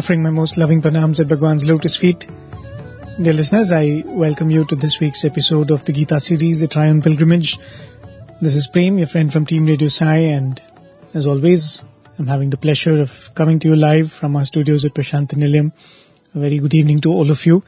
offering my most loving pranams at Bhagwan's lotus feet. Dear listeners, I welcome you to this week's episode of the Gita series, The Try on Pilgrimage. This is Prem, your friend from Team Radio Sai, and as always, I'm having the pleasure of coming to you live from our studios at Prashanthi Nilayam. A very good evening to all of you.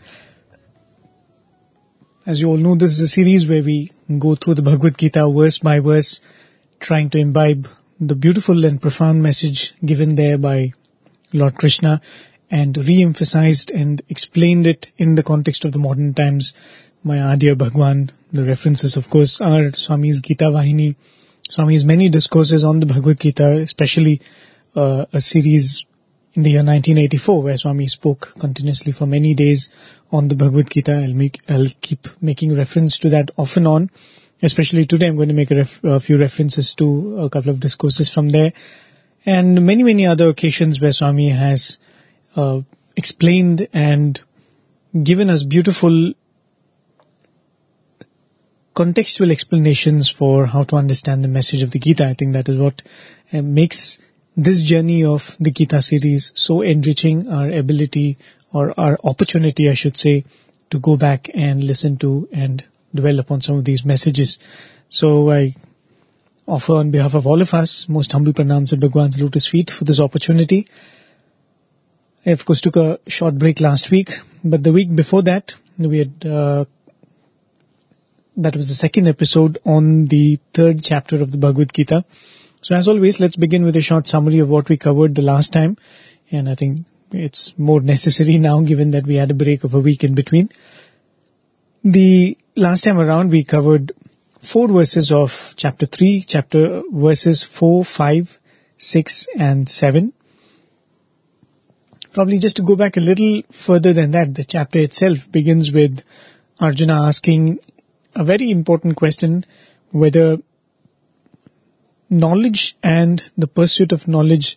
As you all know, this is a series where we go through the Bhagavad Gita verse by verse, trying to imbibe the beautiful and profound message given there by Lord Krishna and re-emphasized and explained it in the context of the modern times by our dear Bhagwan. The references, of course, are Swami's Gita Vahini, Swami's many discourses on the Bhagavad Gita, especially a series in the year 1984 where Swami spoke continuously for many days on the Bhagavad Gita. I'll keep making reference to that off and on. Especially today I'm going to make a few references to a couple of discourses from there. And many other occasions where Swami has explained and given us beautiful contextual explanations for how to understand the message of the Gita. I think that is what makes this journey of the Gita series so enriching, our ability or our opportunity, I should say, to go back and listen to and dwell upon some of these messages. So I offer on behalf of all of us most humble pranams at Bhagwan's lotus feet for this opportunity. I of course took a short break last week, but the week before that we had that was the second episode on the third chapter of the Bhagavad Gita. So as always, let's begin with a short summary of what we covered the last time, and I think it's more necessary now given that we had a break of a week in between. The last time around we covered 4 verses of chapter 3, verses 4, 5, 6 and 7. Probably just to go back a little further than that, the chapter itself begins with Arjuna asking a very important question, whether knowledge and the pursuit of knowledge,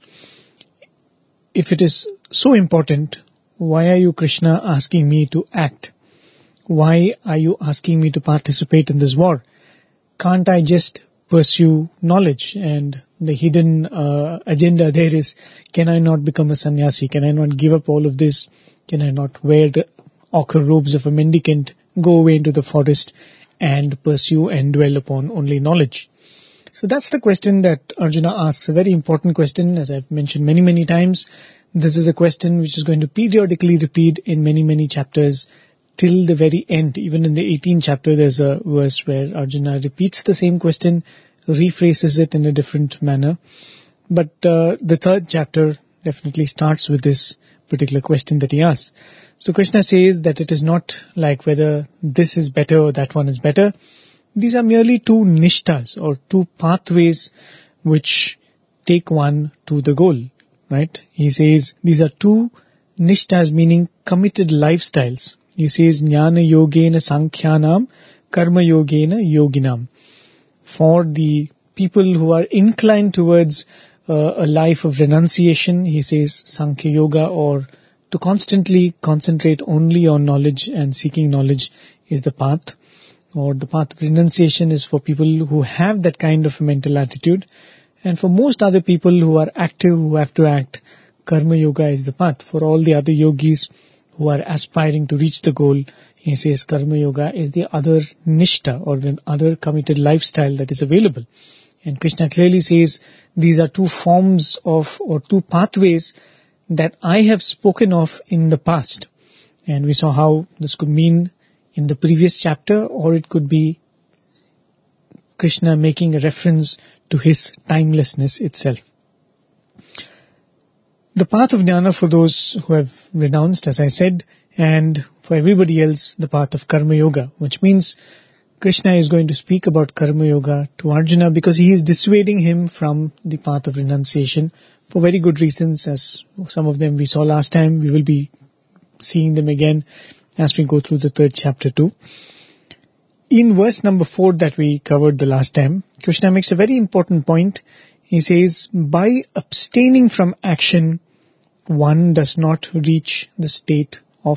if it is so important, why are you, Krishna, asking me to act? Why are you asking me to participate in this war? Can't I just pursue knowledge? And the hidden agenda there is, can I not become a sannyasi? Can I not give up all of this? Can I not wear the ochre robes of a mendicant, go away into the forest and pursue and dwell upon only knowledge? So that's the question that Arjuna asks, a very important question, as I've mentioned many times. This is a question which is going to periodically repeat in many chapters till the very end. Even in the 18th chapter, there's a verse where Arjuna repeats the same question, rephrases it in a different manner. But the third chapter definitely starts with this particular question that he asks. So Krishna says that it is not like whether this is better or that one is better. These are merely 2 nishtas or 2 pathways which take one to the goal, right? He says these are 2 nishtas, meaning committed lifestyles. He says, Jnana Yogena Sankhyanam, Karma Yogena Yoginam. For the people who are inclined towards a life of renunciation, he says Sankhya Yoga, or to constantly concentrate only on knowledge and seeking knowledge, is the path. Or the path of renunciation is for people who have that kind of a mental attitude. And for most other people who are active, who have to act, Karma Yoga is the path. For all the other yogis who are aspiring to reach the goal, he says Karma Yoga is the other nishta or the other committed lifestyle that is available. And Krishna clearly says these are 2 forms of or 2 pathways that I have spoken of in the past. And we saw how this could mean in the previous chapter, or it could be Krishna making a reference to his timelessness itself. The path of jnana for those who have renounced, as I said, and for everybody else, the path of Karma Yoga, which means Krishna is going to speak about Karma Yoga to Arjuna because he is dissuading him from the path of renunciation for very good reasons, as some of them we saw last time. We will be seeing them again as we go through the third chapter too. In verse number 4 that we covered the last time, Krishna makes a very important point. He says, by abstaining from action, one does not reach the state of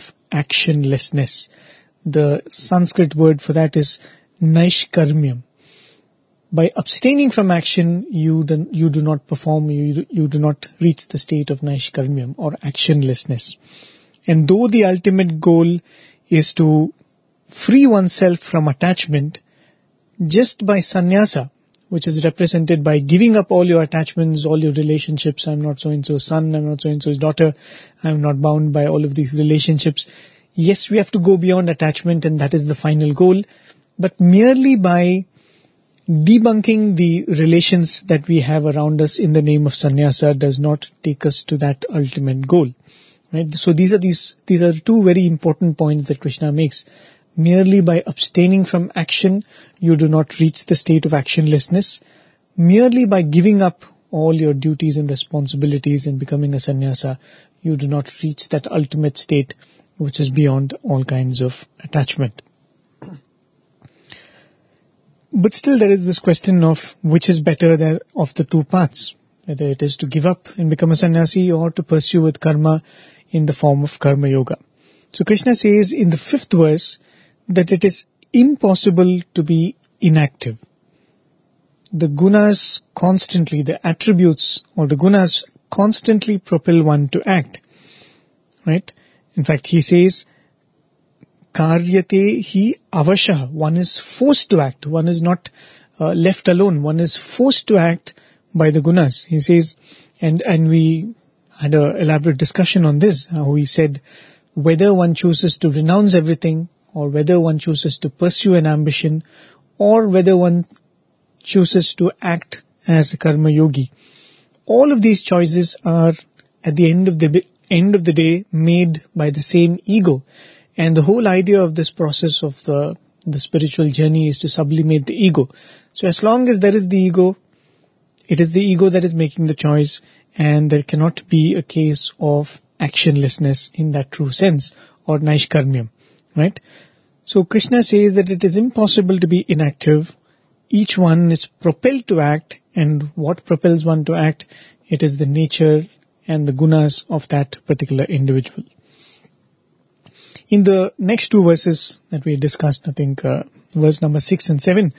actionlessness. The Sanskrit word for that is naishkarmyam. by abstaining from action, you do not perform, you do not reach the state of Naishkarmyam or actionlessness. And though the ultimate goal is to free oneself from attachment, just by sannyasa, which is represented by giving up all your attachments, all your relationships. I'm not so-and-so's son, I'm not so-and-so's daughter, I'm not bound by all of these relationships. Yes, we have to go beyond attachment, and that is the final goal. But merely by debunking the relations that we have around us in the name of sannyasa does not take us to that ultimate goal. Right? So these are two very important points that Krishna makes. Merely by abstaining from action, you do not reach the state of actionlessness. Merely by giving up all your duties and responsibilities and becoming a sannyasa, you do not reach that ultimate state which is beyond all kinds of attachment. But still there is this question of which is better of the two paths, whether it is to give up and become a sannyasi or to pursue with karma in the form of karma yoga. So Krishna says in the 5th verse that it is impossible to be inactive. The gunas constantly, the attributes or the gunas constantly propel one to act. Right? In fact, he says, karyate hi avashah. One is forced to act. One is not left alone. One is forced to act by the gunas. He says, and we had an elaborate discussion on this, how he said, whether one chooses to renounce everything, or whether one chooses to pursue an ambition, or whether one chooses to act as a karma yogi. All of these choices are at the end of the day made by the same ego. And the whole idea of this process of the spiritual journey is to sublimate the ego. So as long as there is the ego, it is the ego that is making the choice, and there cannot be a case of actionlessness in that true sense, or naishkarmyam. Right? So Krishna says that it is impossible to be inactive. Each one is propelled to act, and what propels one to act? It is the nature and the gunas of that particular individual. In the next two verses that we discussed, I think verse number 6 and 7,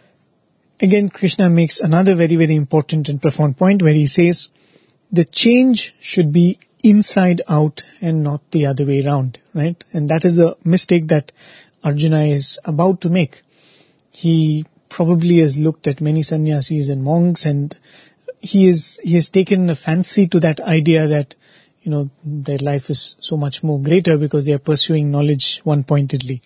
again Krishna makes another very, very important and profound point where he says, the change should be inside out and not the other way around, right? And that is the mistake that Arjuna is about to make. He probably has looked at many sannyasis and monks, and he has taken a fancy to that idea that, you know, their life is so much more greater because they are pursuing knowledge one-pointedly.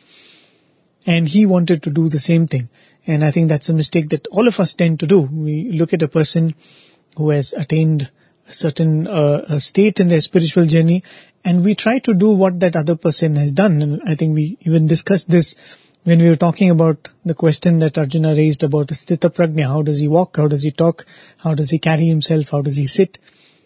And he wanted to do the same thing. And I think that's a mistake that all of us tend to do. We look at a person who has attained a certain state in their spiritual journey, and we try to do what that other person has done. And I think we even discussed this when we were talking about the question that Arjuna raised about Sthita Prajna. How does he walk? How does he talk? How does he carry himself? How does he sit?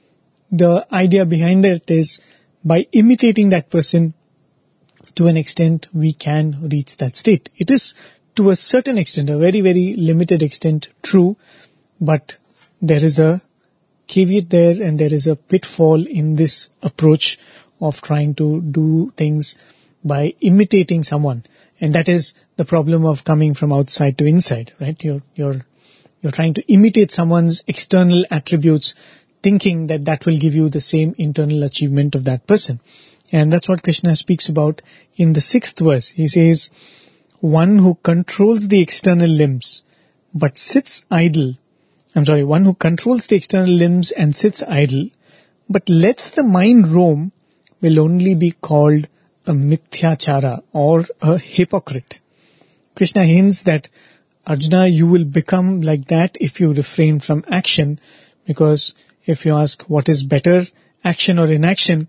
The idea behind it is by imitating that person, to an extent, we can reach that state. It is to a certain extent, a very, very limited extent, true, but there is a caveat there, and there is a pitfall in this approach of trying to do things by imitating someone. And that is the problem of coming from outside to inside, right? You're trying to imitate someone's external attributes, thinking that that will give you the same internal achievement of that person. And that's what Krishna speaks about in the 6th verse. He says, one who controls the external limbs but sits idle. One who controls the external limbs and sits idle, but lets the mind roam, will only be called a mithyachara or a hypocrite. Krishna hints that, Arjuna, you will become like that if you refrain from action, because if you ask what is better, action or inaction,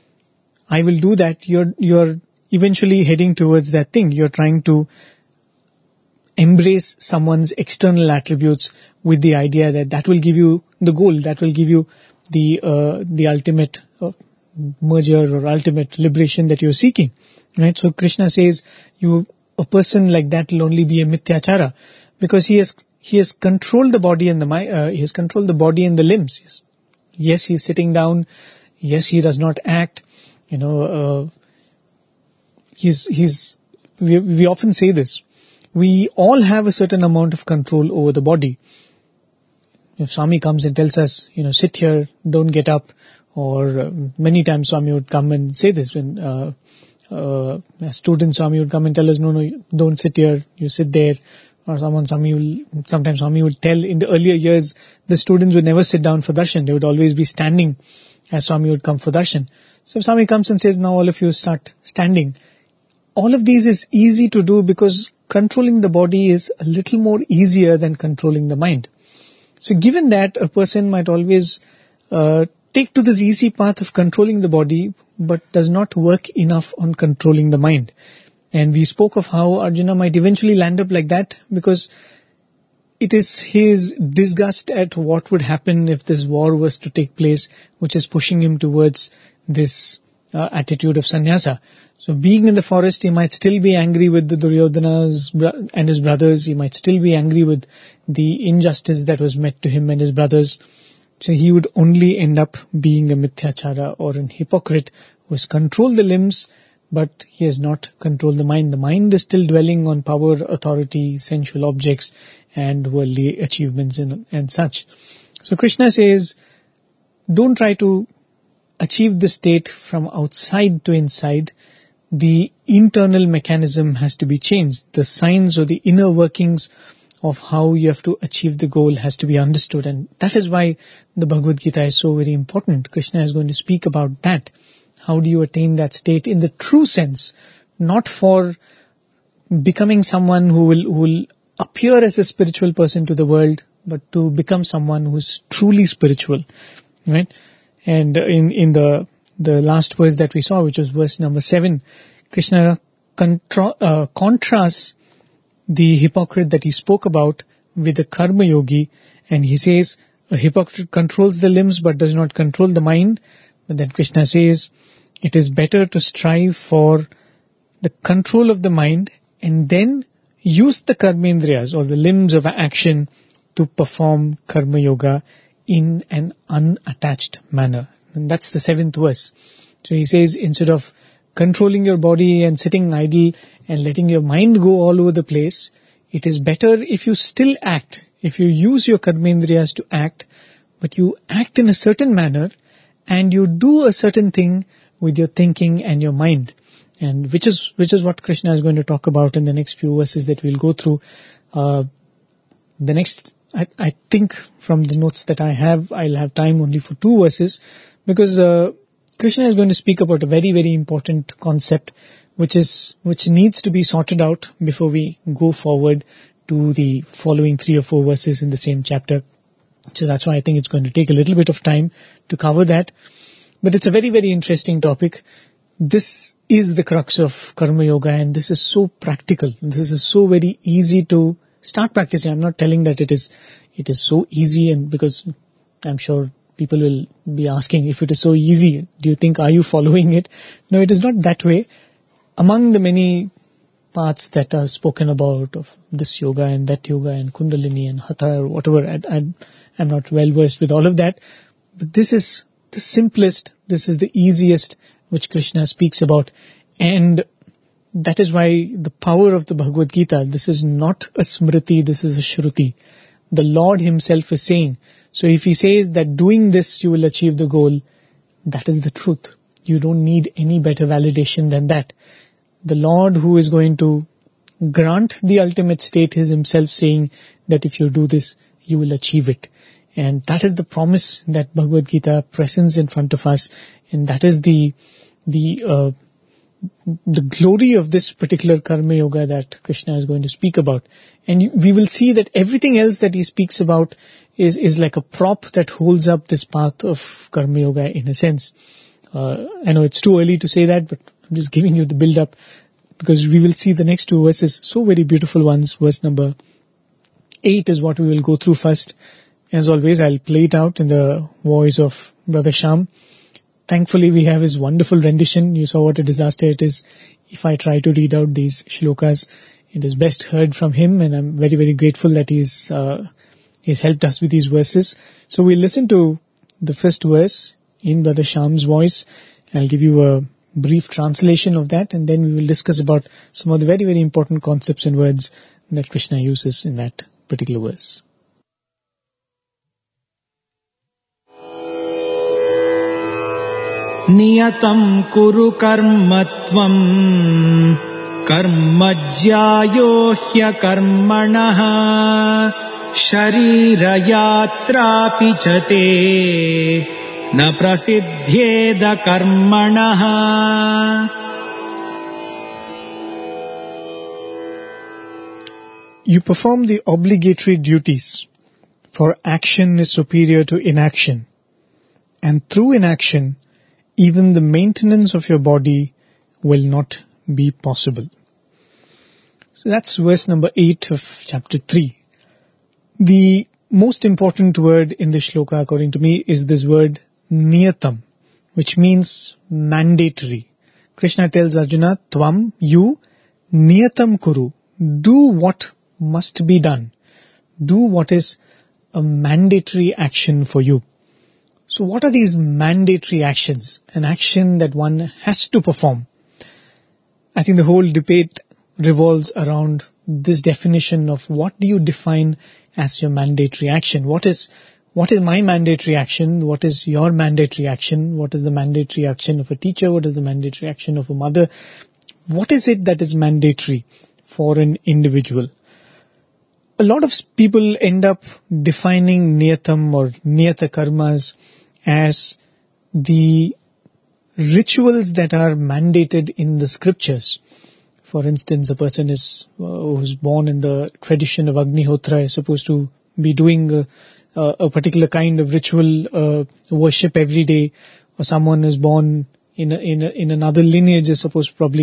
I will do that. You're eventually heading towards that thing. You're trying to embrace someone's external attributes with the idea that will give you the goal, that will give you the ultimate merger or ultimate liberation that you're seeking. Right? So Krishna says, a person like that will only be a mithyachara, because he has controlled the body and he has controlled the body and the limbs. Yes, he's sitting down. Yes, he does not act. We often say this. we all have a certain amount of control over the body. If Swami comes and tells us, sit here, don't get up, or many times Swami would come and say this when as students, Swami would come and tell us, no, don't sit here, you sit there. Or sometimes Swami would tell, in the earlier years, the students would never sit down for darshan. They would always be standing as Swami would come for darshan. So if Swami comes and says, now all of you start standing. All of these is easy to do because controlling the body is a little more easier than controlling the mind. So given that, a person might always take to this easy path of controlling the body, but does not work enough on controlling the mind. And we spoke of how Arjuna might eventually land up like that because it is his disgust at what would happen if this war was to take place, which is pushing him towards this attitude of sannyasa. So being in the forest, he might still be angry with the Duryodhanas and his brothers. He might still be angry with the injustice that was met to him and his brothers. So he would only end up being a mithyachara or an hypocrite who has controlled the limbs, but he has not controlled the mind. The mind is still dwelling on power, authority, sensual objects, and worldly achievements and such. So Krishna says, don't try to achieve this state from outside to inside. The internal mechanism has to be changed. The signs or the inner workings of how you have to achieve the goal has to be understood. And that is why the Bhagavad Gita is so very important. Krishna is going to speak about that. How do you attain that state in the true sense? Not for becoming someone who will appear as a spiritual person to the world, but to become someone who is truly spiritual. Right? And in the last verse that we saw, which was verse number 7, Krishna contrasts the hypocrite that he spoke about with the karma yogi, and he says a hypocrite controls the limbs but does not control the mind. But then Krishna says it is better to strive for the control of the mind and then use the karmendriyas or the limbs of action to perform karma yoga in an unattached manner. And that's the 7th verse. So he says, instead of controlling your body and sitting idle and letting your mind go all over the place, it is better if you still act, if you use your karmendriyas to act, but you act in a certain manner and you do a certain thing with your thinking and your mind. And which is what Krishna is going to talk about in the next few verses that we'll go through. I think from the notes that I have, I'll have time only for 2 verses, because Krishna is going to speak about a very, very important concept which needs to be sorted out before we go forward to the following 3 or 4 verses in the same chapter. So that's why I think it's going to take a little bit of time to cover that. But it's a very, very interesting topic. This is the crux of Karma Yoga, and this is so practical. This is so very easy to start practicing. I'm not telling that it is so easy, and because I'm sure people will be asking, if it is so easy, do you think, are you following it? No, it is not that way. Among the many parts that are spoken about of this yoga and that yoga and Kundalini and Hatha or whatever, I'm not well versed with all of that. But this is the simplest, this is the easiest which Krishna speaks about. And that is why the power of the Bhagavad Gita, this is not a smriti, this is a shruti. The Lord himself is saying. So if he says that doing this you will achieve the goal, that is the truth. You don't need any better validation than that. The Lord who is going to grant the ultimate state is himself saying that if you do this, you will achieve it. And that is the promise that Bhagavad Gita presents in front of us. And that is the glory of this particular Karma Yoga that Krishna is going to speak about. And we will see that everything else that he speaks about is like a prop that holds up this path of Karma Yoga in a sense. I know it's too early to say that, but I'm just giving you the build up, because we will see the next 2 verses, so very beautiful ones. Verse number 8 is what we will go through first. As always, I'll play it out in the voice of Brother Shyam. Thankfully, we have his wonderful rendition. You saw what a disaster it is if I try to read out these shlokas. It is best heard from him, and I'm very, very grateful that he's helped us with these verses. So we'll listen to the first verse in Brother Shyam's voice. I'll give you a brief translation of that, and then we will discuss about some of the very, very important concepts and words that Krishna uses in that particular verse. Niyatam kuru karmatvam karmajyayo hya karmanaha sharira yatra pichate na prasidhyeda karmanaha. You perform the obligatory duties, for action is superior to inaction, and through inaction, even the maintenance of your body will not be possible. So that's verse number 8 of chapter 3. The most important word in the shloka, according to me, is this word niyatam, which means mandatory. Krishna tells Arjuna, Tvam, you, niyatam kuru, do what must be done. Do what is a mandatory action for you. So what are these mandatory actions? An action that one has to perform. I think the whole debate revolves around this definition of what do you define as your mandatory action? What is my mandatory action? What is your mandatory action? What is the mandatory action of a teacher? What is the mandatory action of a mother? What is it that is mandatory for an individual? A lot of people end up defining niyatam or niyata karmas as the rituals that are mandated in the scriptures. For instance, a person who's born in the tradition of Agnihotra is supposed to be doing a particular kind of ritual worship every day, or someone is born in another lineage is supposed to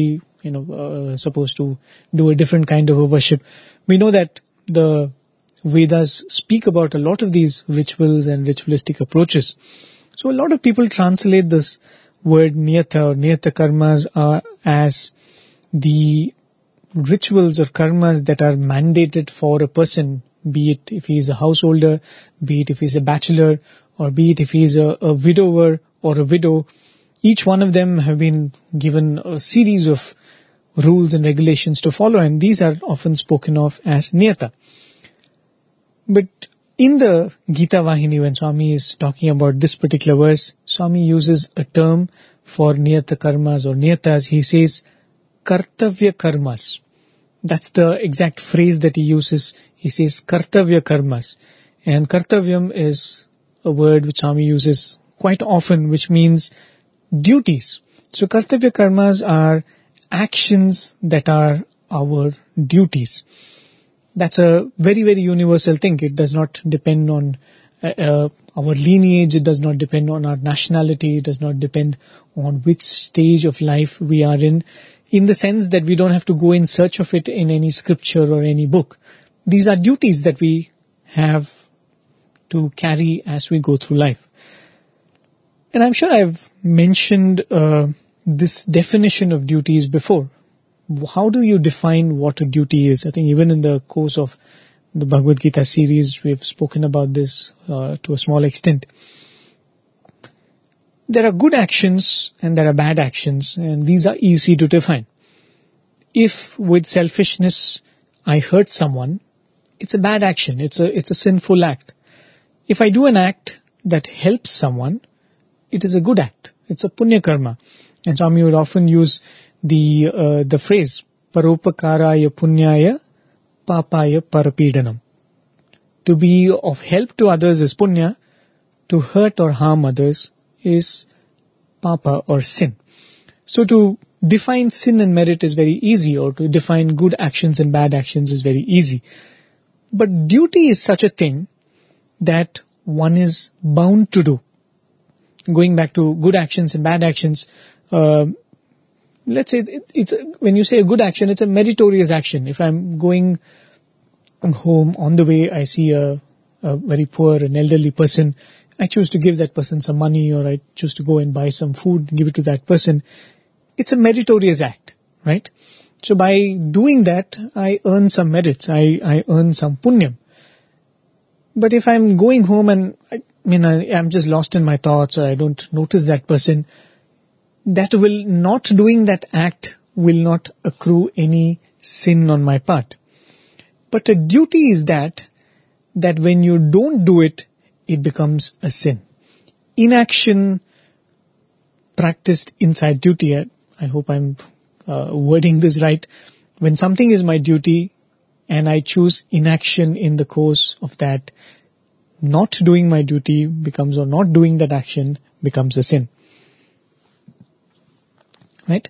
do a different kind of a worship. We know that the Vedas speak about a lot of these rituals and ritualistic approaches. So a lot of people translate this word niyata or niyata karmas as the rituals or karmas that are mandated for a person, be it if he is a householder, be it if he is a bachelor, or be it if he is a widower or a widow. Each one of them have been given a series of rules and regulations to follow, and these are often spoken of as niyata. But in the Gita Vahini, when Swami is talking about this particular verse, Swami uses a term for niyata karmas or niyatas. He says kartavya karmas. That's the exact phrase that he uses. He says kartavya karmas. And kartavyam is a word which Swami uses quite often, which means duties. So kartavya karmas are actions that are our duties. That's a very, very universal thing. It does not depend on our lineage. It does not depend on our nationality. It does not depend on which stage of life we are in the sense that we don't have to go in search of it in any scripture or any book. These are duties that we have to carry as we go through life. And I'm sure I've mentioned this definition of duties before. How do you define what a duty is? I think even in the course of the Bhagavad Gita series, we've spoken about this to a small extent. There are good actions and there are bad actions, and these are easy to define. If with selfishness I hurt someone, it's a bad action. It's a sinful act. If I do an act that helps someone, it is a good act. It's a punya karma. And Swami would often use the phrase paropakaraya punyaya papaya parapidanam. To be of help to others is punya. To hurt or harm others is papa or sin. So to define sin and merit is very easy, or to define good actions and bad actions is very easy. But duty is such a thing that one is bound to do. Going back to good actions and bad actions, let's say when you say a good action, it's a meritorious action. If I'm going home, on the way I see a very poor and elderly person, I choose to give that person some money, or I choose to go and buy some food and give it to that person. It's a meritorious act, right? So by doing that, I earn some merits, I earn some punyam. But if I'm going home and I'm just lost in my thoughts, or I don't notice that person, that will not doing that act will not accrue any sin on my part. But a duty is that when you don't do it, it becomes a sin. Inaction practiced inside duty, I hope I'm wording this right. When something is my duty and I choose inaction in the course of that, not doing my duty becomes, or not doing that action becomes a sin. Right?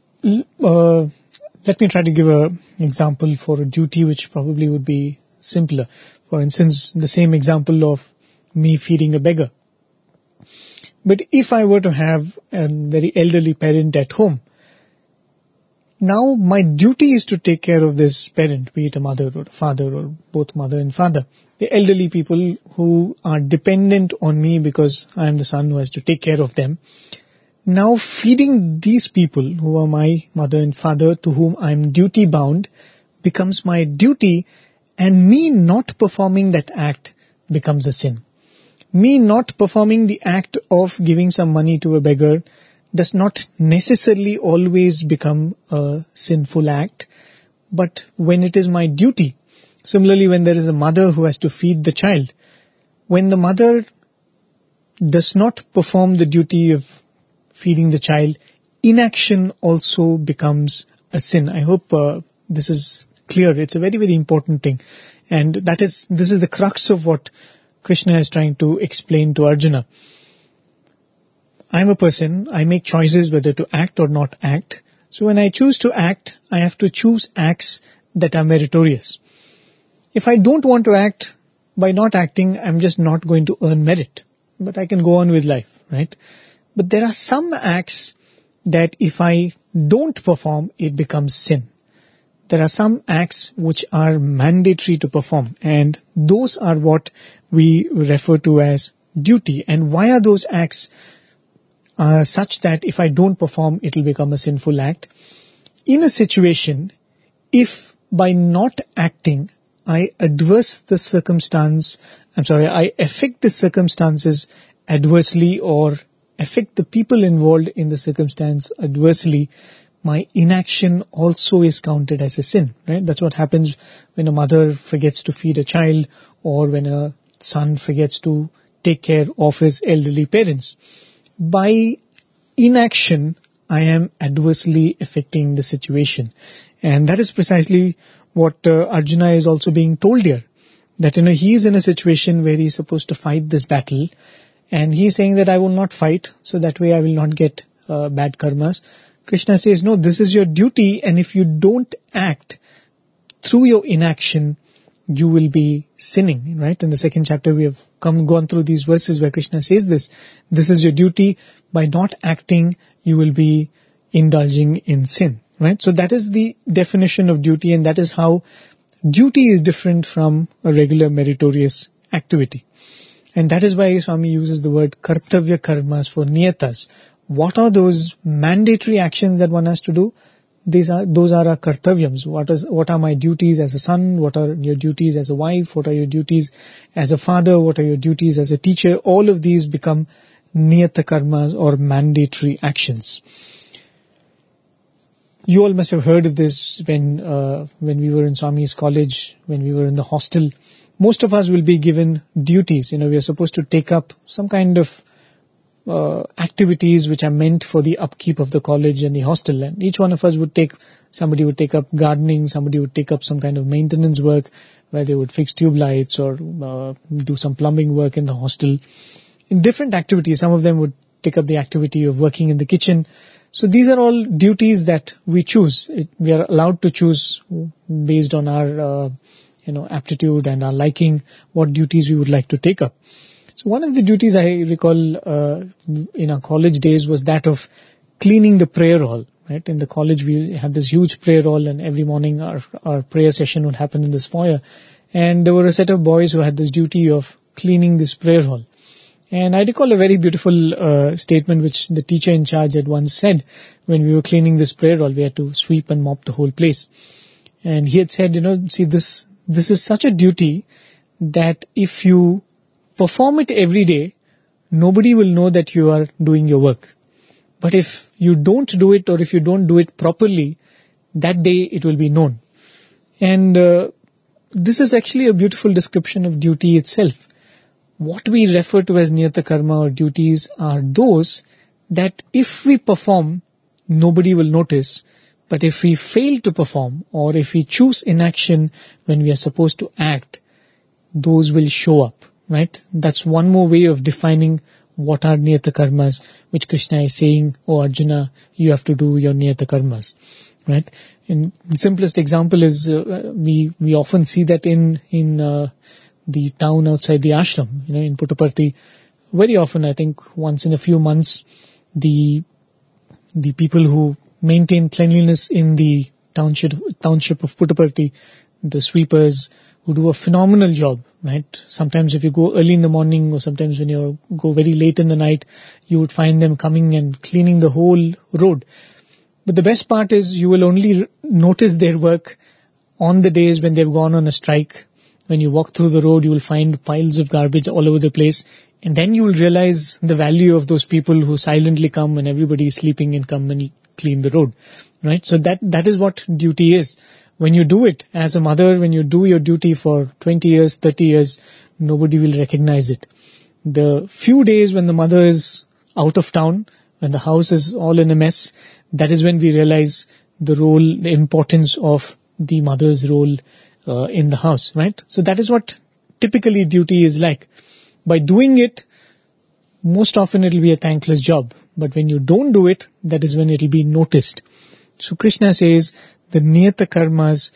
Let me try to give an example for a duty which probably would be simpler. For instance, the same example of me feeding a beggar. But if I were to have a very elderly parent at home, now my duty is to take care of this parent, be it a mother or a father or both mother and father. The elderly people who are dependent on me because I am the son who has to take care of them. Now feeding these people who are my mother and father, to whom I am duty bound, becomes my duty, and me not performing that act becomes a sin. Me not performing the act of giving some money to a beggar does not necessarily always become a sinful act, but when it is my duty, similarly when there is a mother who has to feed the child, when the mother does not perform the duty of feeding the child, inaction also becomes a sin. I hope this is clear. It's a very, very important thing. And this is the crux of what Krishna is trying to explain to Arjuna. I'm a person, I make choices whether to act or not act. So when I choose to act, I have to choose acts that are meritorious. If I don't want to act, by not acting, I'm just not going to earn merit. But I can go on with life, right? But there are some acts that if I don't perform, it becomes sin. There are some acts which are mandatory to perform, and those are what we refer to as duty. And why are those acts such that if I don't perform, it will become a sinful act? In a situation, if by not acting, I affect the circumstances adversely or affect the people involved in the circumstance adversely, my inaction also is counted as a sin, right? That's what happens when a mother forgets to feed a child, or when a son forgets to take care of his elderly parents. By inaction, I am adversely affecting the situation. And that is precisely what Arjuna is also being told here. That, he is in a situation where he is supposed to fight this battle, and he is saying that I will not fight, so that way I will not get bad karmas. Krishna says, no, this is your duty, and if you don't act, through your inaction, you will be sinning, right? In the second chapter, we have gone through these verses where Krishna says this is your duty. By not acting, you will be indulging in sin, right? So that is the definition of duty, and that is how duty is different from a regular meritorious activity. And that is why Swami uses the word kartavya karmas for niyatas. What are those mandatory actions that one has to do? Those are our kartavyams. What are my duties as a son? What are your duties as a wife? What are your duties as a father? What are your duties as a teacher? All of these become niyata karmas, or mandatory actions. You all must have heard of this when we were in Swami's college, when we were in the hostel. Most of us will be given duties. We are supposed to take up some kind of activities which are meant for the upkeep of the college and the hostel. And each one of us somebody would take up gardening, somebody would take up some kind of maintenance work where they would fix tube lights or do some plumbing work in the hostel. In different activities, some of them would take up the activity of working in the kitchen. So these are all duties that we choose. We are allowed to choose based on our aptitude and our liking, what duties we would like to take up. So one of the duties I recall in our college days was that of cleaning the prayer hall. Right? In the college we had this huge prayer hall, and every morning our prayer session would happen in this foyer. And there were a set of boys who had this duty of cleaning this prayer hall. And I recall a very beautiful statement which the teacher in charge had once said when we were cleaning this prayer hall. We had to sweep and mop the whole place. And he had said, see, this is such a duty that if you perform it every day, nobody will know that you are doing your work. But if you don't do it, or if you don't do it properly, that day it will be known. And this is actually a beautiful description of duty itself. What we refer to as niyata karma or duties are those that if we perform, nobody will notice. But if we fail to perform, or if we choose inaction when we are supposed to act, those will show up, right? That's one more way of defining what are niyata karmas, which Krishna is saying, oh Arjuna, you have to do your niyata karmas, right? And the simplest example is we often see that in the town outside the ashram, in Puttaparthi. Very often, I think once in a few months, the people who maintain cleanliness in the township of Puttaparthi, the sweepers, who do a phenomenal job, right? Sometimes if you go early in the morning, or sometimes when you go very late in the night, you would find them coming and cleaning the whole road. But the best part is you will only notice their work on the days when they've gone on a strike. When you walk through the road, you will find piles of garbage all over the place. And then you will realize the value of those people who silently come when everybody is sleeping and come and clean the road, right? So that is what duty is. When you do it as a mother, when you do your duty for 20 years, 30 years, nobody will recognize it. The few days when the mother is out of town, when the house is all in a mess, that is when we realize the role, the importance of the mother's role in the house, right? So that is what typically duty is like. By doing it, most often it will be a thankless job. But when you don't do it, that is when it will be noticed. So Krishna says the niyata karmas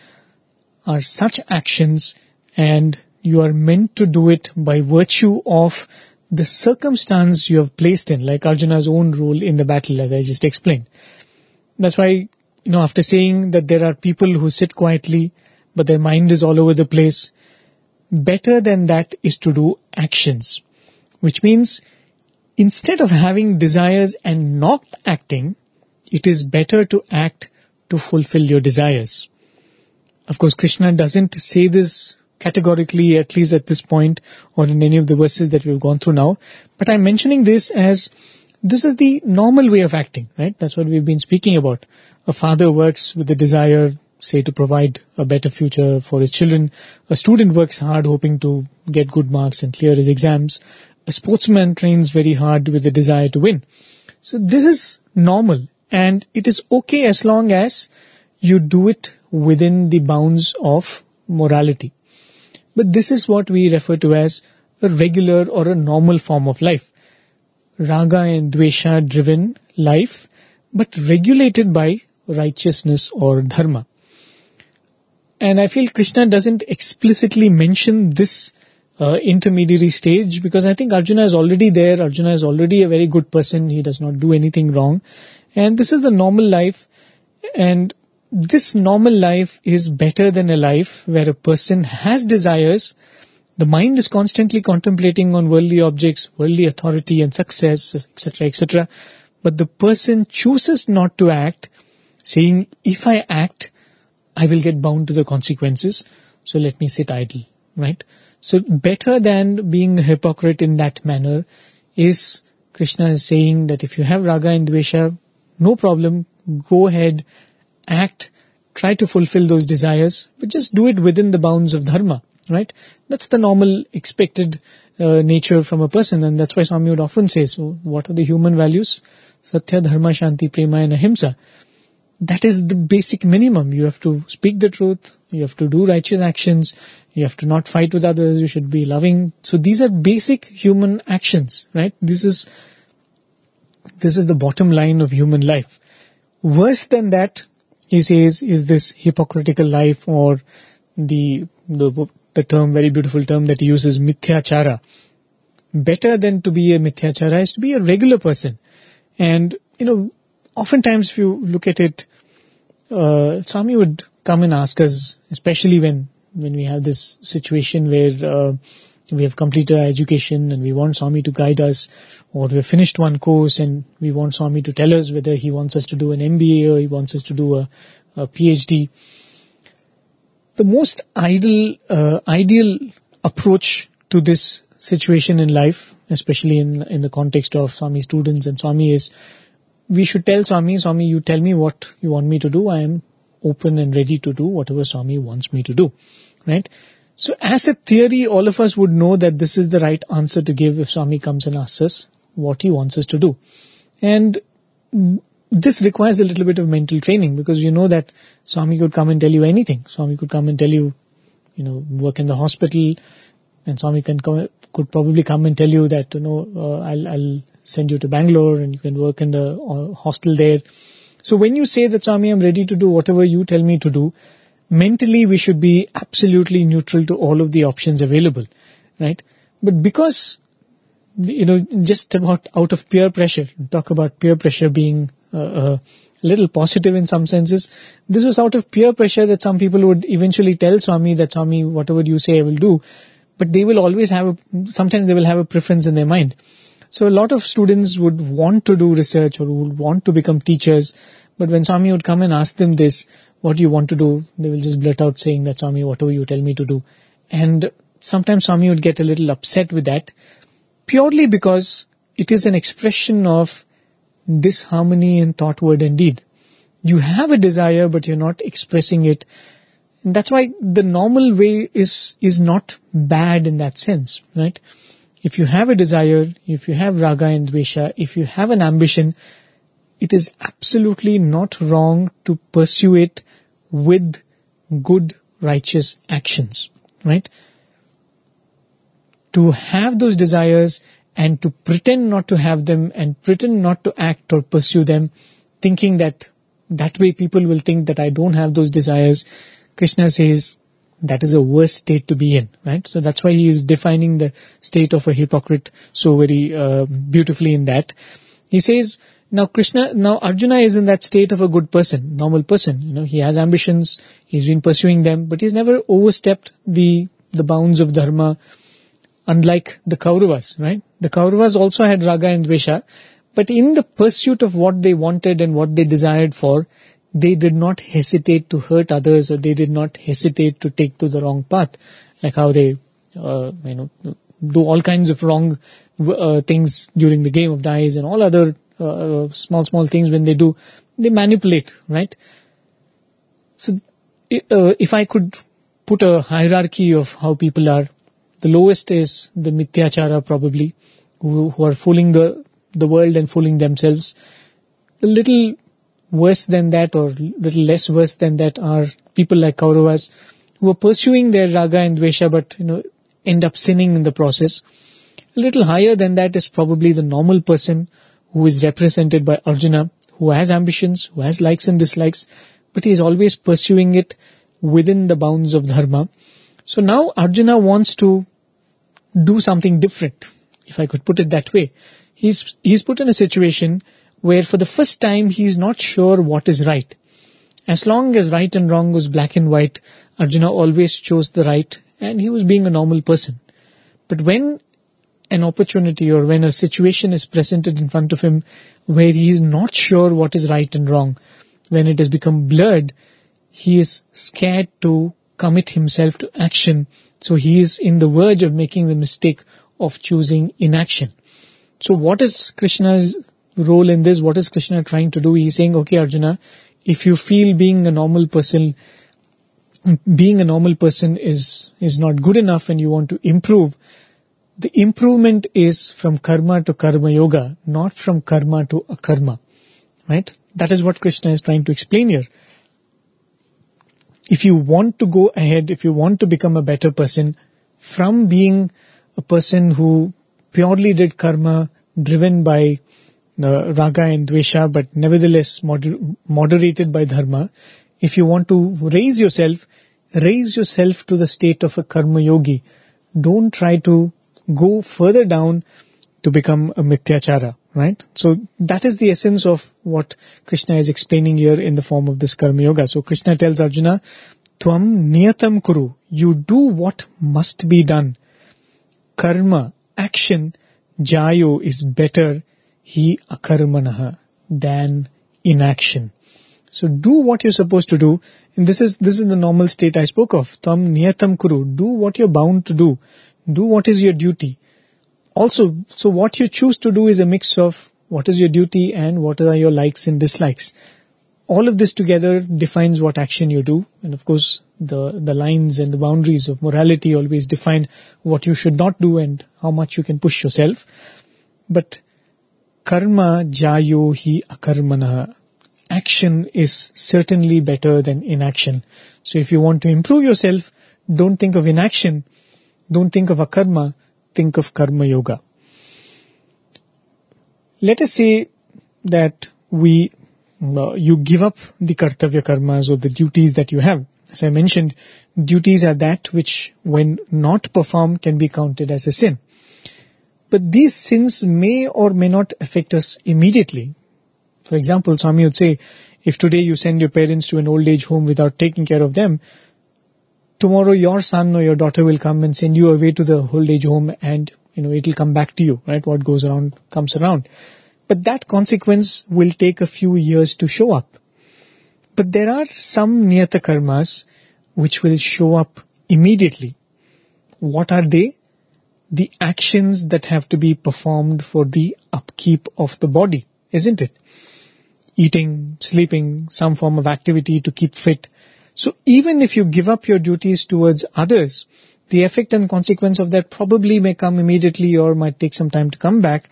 are such actions, and you are meant to do it by virtue of the circumstance you have placed in, like Arjuna's own role in the battle, as I just explained. That's why, after saying that there are people who sit quietly, but their mind is all over the place, better than that is to do actions. Which means, instead of having desires and not acting, it is better to act to fulfill your desires. Of course, Krishna doesn't say this categorically, at least at this point, or in any of the verses that we've gone through now. But I'm mentioning this as this is the normal way of acting, right? That's what we've been speaking about. A father works with the desire, say, to provide a better future for his children. A student works hard hoping to get good marks and clear his exams. A sportsman trains very hard with the desire to win. So this is normal, and it is okay as long as you do it within the bounds of morality. But this is what we refer to as a regular or a normal form of life. Raga and Dvesha driven life, but regulated by righteousness or dharma. And I feel Krishna doesn't explicitly mention this intermediary stage, because I think Arjuna is already there. Arjuna is already a very good person. He does not do anything wrong. And this is the normal life. And this normal life is better than a life where a person has desires. The mind is constantly contemplating on worldly objects, worldly authority and success, etc., etc. But the person chooses not to act, saying, if I act, I will get bound to the consequences, so let me sit idle, right? So better than being a hypocrite in that manner is, Krishna is saying that if you have raga and dvesha, no problem, go ahead, act, try to fulfill those desires, but just do it within the bounds of dharma, right? That's the normal expected nature from a person, and that's why Swami would often say, so what are the human values? Satya, Dharma, Shanti, Prema and Ahimsa. That is the basic minimum. You have to speak the truth, you have to do righteous actions, you have to not fight with others, you should be loving. So these are basic human actions, right? This is the bottom line of human life. Worse than that, he says, is this hypocritical life, or the term, very beautiful term that he uses, mithyachara. Better than to be a mithyachara is to be a regular person. And, oftentimes if you look at it, Swami would come and ask us, especially when we have this situation where we have completed our education and we want Swami to guide us, or we have finished one course and we want Swami to tell us whether he wants us to do an MBA or he wants us to do a PhD. The most ideal approach to this situation in life, especially in the context of Swami students and Swami, is we should tell Swami, Swami, you tell me what you want me to do. I am open and ready to do whatever Swami wants me to do. Right? So as a theory, all of us would know that this is the right answer to give if Swami comes and asks us what he wants us to do. And this requires a little bit of mental training, because you know that Swami could come and tell you anything. Swami could come and tell you, work in the hospital, and Swami could probably come and tell you that, I'll send you to Bangalore and you can work in the hostel there. So when you say that, Swami, I'm ready to do whatever you tell me to do, mentally we should be absolutely neutral to all of the options available, right? But because, just about out of peer pressure, talk about peer pressure being a little positive in some senses, this was out of peer pressure that some people would eventually tell Swami that, Swami, whatever you say I will do, but they will always sometimes they will have a preference in their mind. So a lot of students would want to do research or would want to become teachers, but when Swami would come and ask them this, what do you want to do? They will just blurt out saying that, Swami, whatever you tell me to do. And sometimes Swami would get a little upset with that, purely because it is an expression of disharmony in thought, word and deed. You have a desire, but you're not expressing it. And that's why the normal way is not bad in that sense, right? If you have a desire, if you have raga and dvesha, if you have an ambition, it is absolutely not wrong to pursue it with good, righteous actions, right? To have those desires and to pretend not to have them and pretend not to act or pursue them, thinking that way people will think that I don't have those desires, Krishna says that is a worse state to be in, right? So that's why he is defining the state of a hypocrite so very beautifully in that. He says, now Arjuna is in that state of a good person, normal person. He has ambitions, he's been pursuing them, but he's never overstepped the bounds of dharma, unlike the Kauravas, right? The Kauravas also had raga and dvesha, but in the pursuit of what they wanted and what they desired for, they did not hesitate to hurt others, or they did not hesitate to take to the wrong path, like how they, do all kinds of wrong things during the game of dice and all other small things. When they do, they manipulate, right? So if I could put a hierarchy of how people are, the lowest is the mithyachara, probably, who are fooling the world and fooling themselves. A little worse than that, or little less worse than that, are people like Kauravas, who are pursuing their raga and dvesha, but end up sinning in the process. A little higher than that is probably the normal person, who is represented by Arjuna, who has ambitions, who has likes and dislikes, but he is always pursuing it within the bounds of dharma. So now Arjuna wants to do something different, if I could put it that way. He's put in a situation where for the first time he is not sure what is right. As long as right and wrong was black and white, Arjuna always chose the right, and he was being a normal person. But when an opportunity or when a situation is presented in front of him where he is not sure what is right and wrong, when it has become blurred, he is scared to commit himself to action. So he is in the verge of making the mistake of choosing inaction. So what is Krishna's role in this? What is Krishna trying to do? He is saying, okay, Arjuna, if you feel being a normal person is not good enough and you want to improve, the improvement is from karma to karma yoga, not from karma to akarma, right? That is what Krishna is trying to explain here. If you want to go ahead, if you want to become a better person, from being a person who purely did karma, driven by the raga and dvesha, but nevertheless moderated by dharma, if you want to raise yourself to the state of a karma yogi. Don't try to go further down to become a mithyachara, right? So that is the essence of what Krishna is explaining here in the form of this karma yoga. So Krishna tells Arjuna, Tvam niyatam kuru, you do what must be done. Karma, action, jayo is better, hi akarmanaha, than inaction. So do what you're supposed to do, and this is the normal state I spoke of. Tvam niyatam kuru, do what you're bound to do. Do what is your duty. Also, so what you choose to do is a mix of what is your duty and what are your likes and dislikes. All of this together defines what action you do. And of course, the lines and the boundaries of morality always define what you should not do and how much you can push yourself. But karma jayo hi akarmanah. Action is certainly better than inaction. So if you want to improve yourself, don't think of inaction, don't think of akarma, think of karma yoga. Let us say that you give up the kartavya karmas or the duties that you have. As I mentioned, duties are that which, when not performed, can be counted as a sin. But these sins may or may not affect us immediately. For example, Swami would say, if today you send your parents to an old age home without taking care of them, tomorrow your son or your daughter will come and send you away to the old age home and, it will come back to you, right? What goes around comes around. But that consequence will take a few years to show up. But there are some niyata karmas which will show up immediately. What are they? The actions that have to be performed for the upkeep of the body, isn't it? Eating, sleeping, some form of activity to keep fit. So even if you give up your duties towards others, the effect and consequence of that probably may come immediately or might take some time to come back.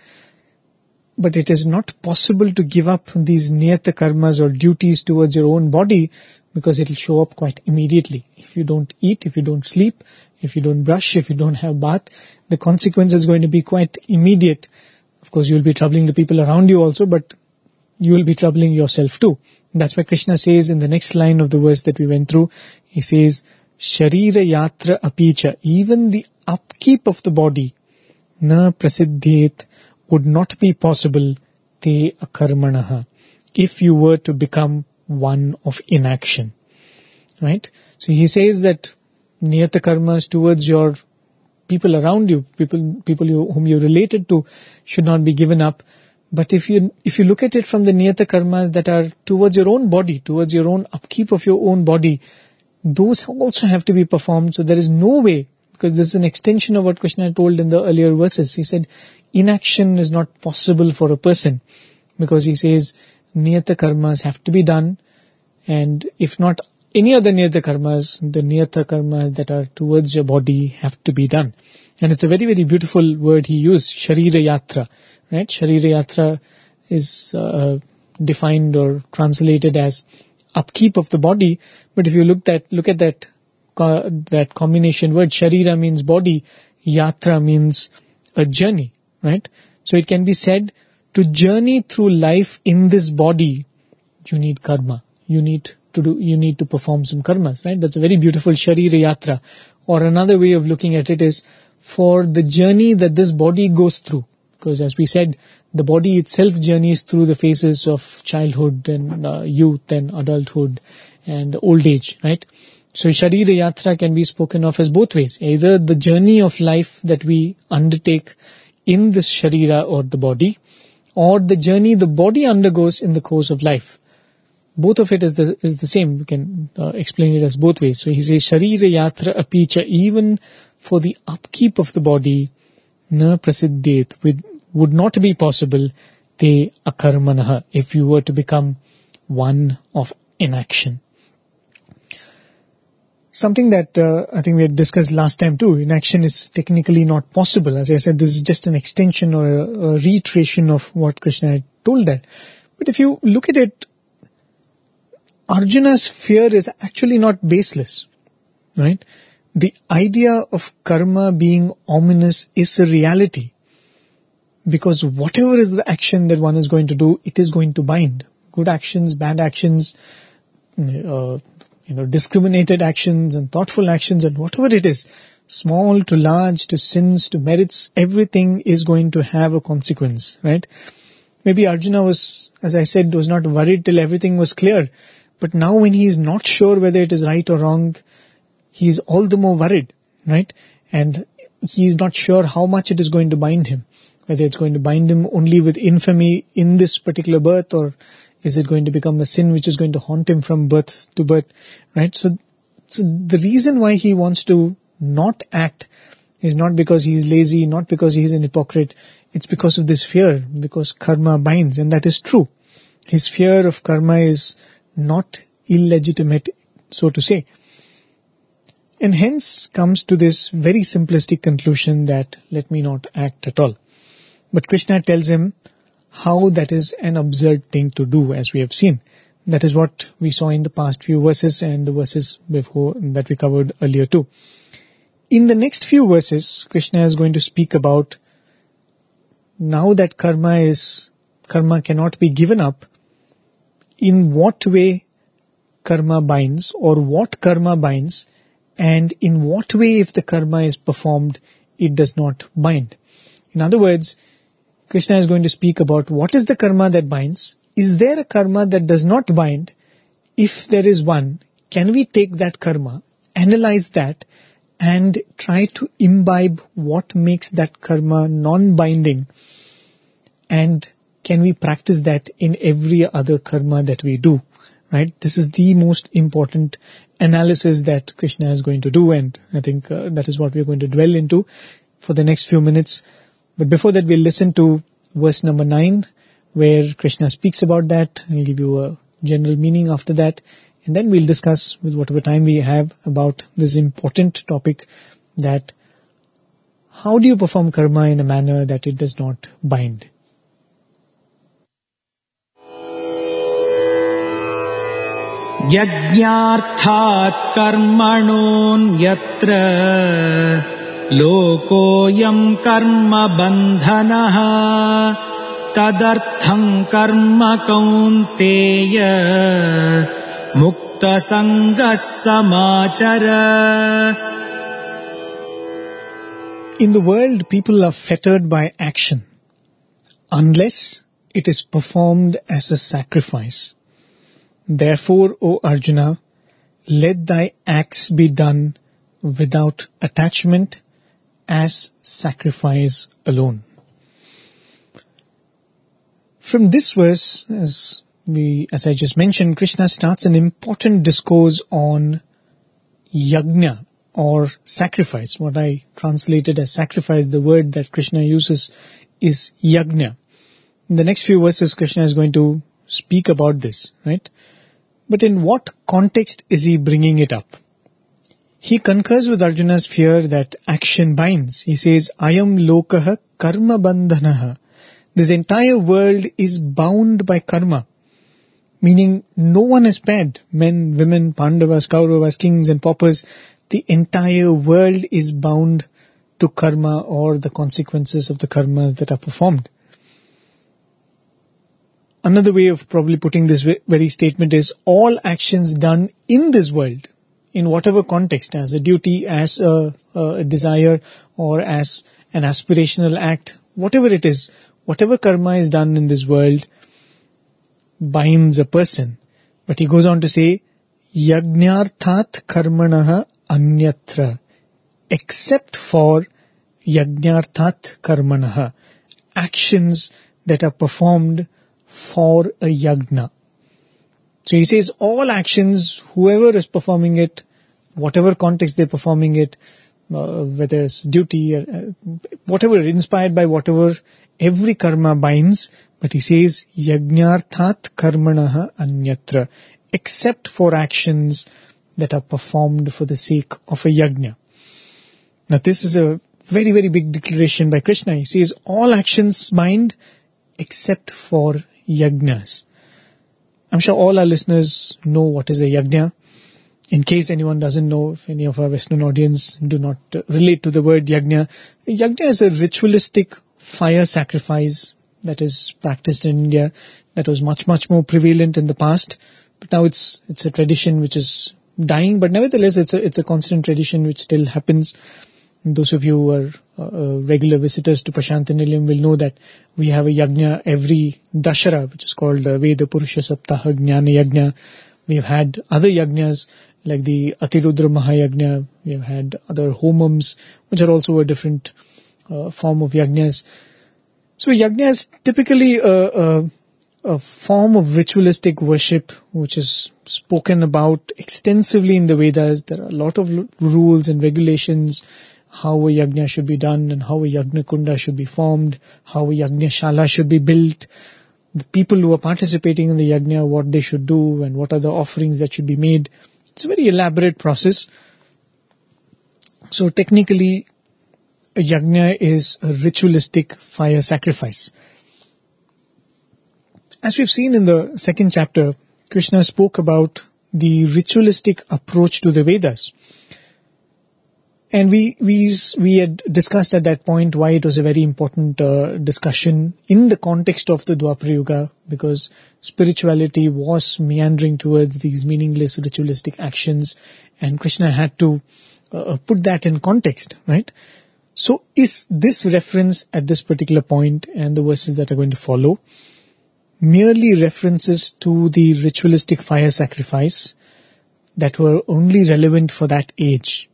But it is not possible to give up these niyata karmas or duties towards your own body because it will show up quite immediately. If you don't eat, if you don't sleep, if you don't brush, if you don't have bath, the consequence is going to be quite immediate. Of course, you will be troubling the people around you also, but you will be troubling yourself too. That's why Krishna says in the next line of the verse that we went through, he says, Sharira yatra apicha, even the upkeep of the body, na prasiddhet, would not be possible, te akarmanaha, if you were to become one of inaction. Right? So he says that niyata karmas towards your people around you, people whom you're related to, should not be given up. But if you look at it from the niyata karmas that are towards your own body, towards your own upkeep of your own body, those also have to be performed. So there is no way, because this is an extension of what Krishna told in the earlier verses. He said, inaction is not possible for a person, because he says, niyata karmas have to be done, and if not any other niyata karmas, the niyata karmas that are towards your body have to be done. And it's a very, very beautiful word he used, Sharira Yatra. Right? Sharira Yatra is defined or translated as upkeep of the body. But if you look at that combination word, Sharira means body, Yatra means a journey. Right? So it can be said, to journey through life in this body, you need karma. You need to perform some karmas. Right? That's a very beautiful Sharira Yatra. Or another way of looking at it is, for the journey that this body goes through. Because as we said, the body itself journeys through the phases of childhood and youth and adulthood and old age, right? So Sharira Yatra can be spoken of as both ways. Either the journey of life that we undertake in this Sharira or the body, or the journey the body undergoes in the course of life. Both of it is the same. We can explain it as both ways. So he says, Sharira Yatra apicha, even for the upkeep of the body, na prasiddhet, would not be possible, te akarmanaha, if you were to become one of inaction. Something that I think we had discussed last time too, inaction is technically not possible. As I said, this is just an extension or a reiteration of what Krishna had told that. But if you look at it, Arjuna's fear is actually not baseless, right? The idea of karma being ominous is a reality. Because whatever is the action that one is going to do, it is going to bind. Good actions, bad actions, discriminated actions and thoughtful actions and whatever it is, small to large to sins to merits, everything is going to have a consequence, right? Maybe Arjuna was, as I said, was not worried till everything was clear. But now when he is not sure whether it is right or wrong, he is all the more worried, right? And he is not sure how much it is going to bind him. Whether it's going to bind him only with infamy in this particular birth, or is it going to become a sin which is going to haunt him from birth to birth, right? So the reason why he wants to not act is not because he is lazy, not because he is an hypocrite. It's because of this fear, because karma binds, and that is true. His fear of karma is not illegitimate, so to say. And hence comes to this very simplistic conclusion that let me not act at all. But Krishna tells him how that is an absurd thing to do, as we have seen. That is what we saw in the past few verses and the verses before that we covered earlier too. In the next few verses, Krishna is going to speak about now that karma cannot be given up, in what way karma binds, or what karma binds, and in what way if the karma is performed, it does not bind. In other words, Krishna is going to speak about what is the karma that binds. Is there a karma that does not bind? If there is one, can we take that karma, analyze that, and try to imbibe what makes that karma non-binding, and can we practice that in every other karma that we do? Right? This is the most important analysis that Krishna is going to do, and I think that is what we are going to dwell into for the next few minutes. But before that, we'll listen to verse number 9, where Krishna speaks about that. I'll give you a general meaning after that, and then we'll discuss with whatever time we have about this important topic, that how do you perform karma in a manner that it does not bind? Yajñārthāt karmaṇoṇyatra lokoyam karma bandhanah tadartham karma kaunteya mukta sangas samāchara. In the world, people are fettered by action unless it is performed as a sacrifice. Therefore, O Arjuna, let thy acts be done without attachment, as sacrifice alone. From this verse, as I just mentioned, Krishna starts an important discourse on yajna, or sacrifice. What I translated as sacrifice, the word that Krishna uses is yajna. In the next few verses, Krishna is going to speak about this, right? But in what context is he bringing it up? He concurs with Arjuna's fear that action binds. He says, Ayam lokaha karma bandhanaha. This entire world is bound by karma. Meaning no one is spared. Men, women, Pandavas, Kauravas, kings and paupers. The entire world is bound to karma, or the consequences of the karmas that are performed. Another way of probably putting this very statement is all actions done in this world, in whatever context, as a duty, as a desire, or as an aspirational act, whatever it is, whatever karma is done in this world binds a person. But he goes on to say, Yajñārthāt karmanaha anyatra, except for Yajñārthāt karmanaha, actions that are performed for a yajna. So he says all actions, whoever is performing it, whatever context they're performing it, whether it's duty, or whatever, inspired by whatever, every karma binds. But he says, Yajñārthāt karmanaha anyatra, except for actions that are performed for the sake of a yajna. Now this is a very, very big declaration by Krishna. He says all actions bind except for yajnas. I'm sure all our listeners know what is a yajna. In case anyone doesn't know, if any of our Western audience do not relate to the word yajna, yajna is a ritualistic fire sacrifice that is practiced in India, that was much, much more prevalent in the past. But now it's a tradition which is dying, but nevertheless it's a constant tradition which still happens. Those of you who are regular visitors to Prashant Nilayam will know that we have a yajna every Dashara, which is called Veda Purusha Saptaha Jnana Yajna. We have had other yajnas like the Atirudra Mahayajna. We have had other homams, which are also a different form of yajnas. So yajna is typically a form of ritualistic worship which is spoken about extensively in the Vedas. There are a lot of rules and regulations how a yajna should be done and how a yajna kunda should be formed, how a yajna shala should be built, the people who are participating in the yajna, what they should do and what are the offerings that should be made. It's a very elaborate process. So technically, a yajna is a ritualistic fire sacrifice. As we've seen in the second chapter, Krishna spoke about the ritualistic approach to the Vedas. And we had discussed at that point why it was a very important discussion in the context of the Dwapara Yuga, because spirituality was meandering towards these meaningless ritualistic actions, and Krishna had to put that in context, right? So is this reference at this particular point and the verses that are going to follow merely references to the ritualistic fire sacrifice that were only relevant for that age?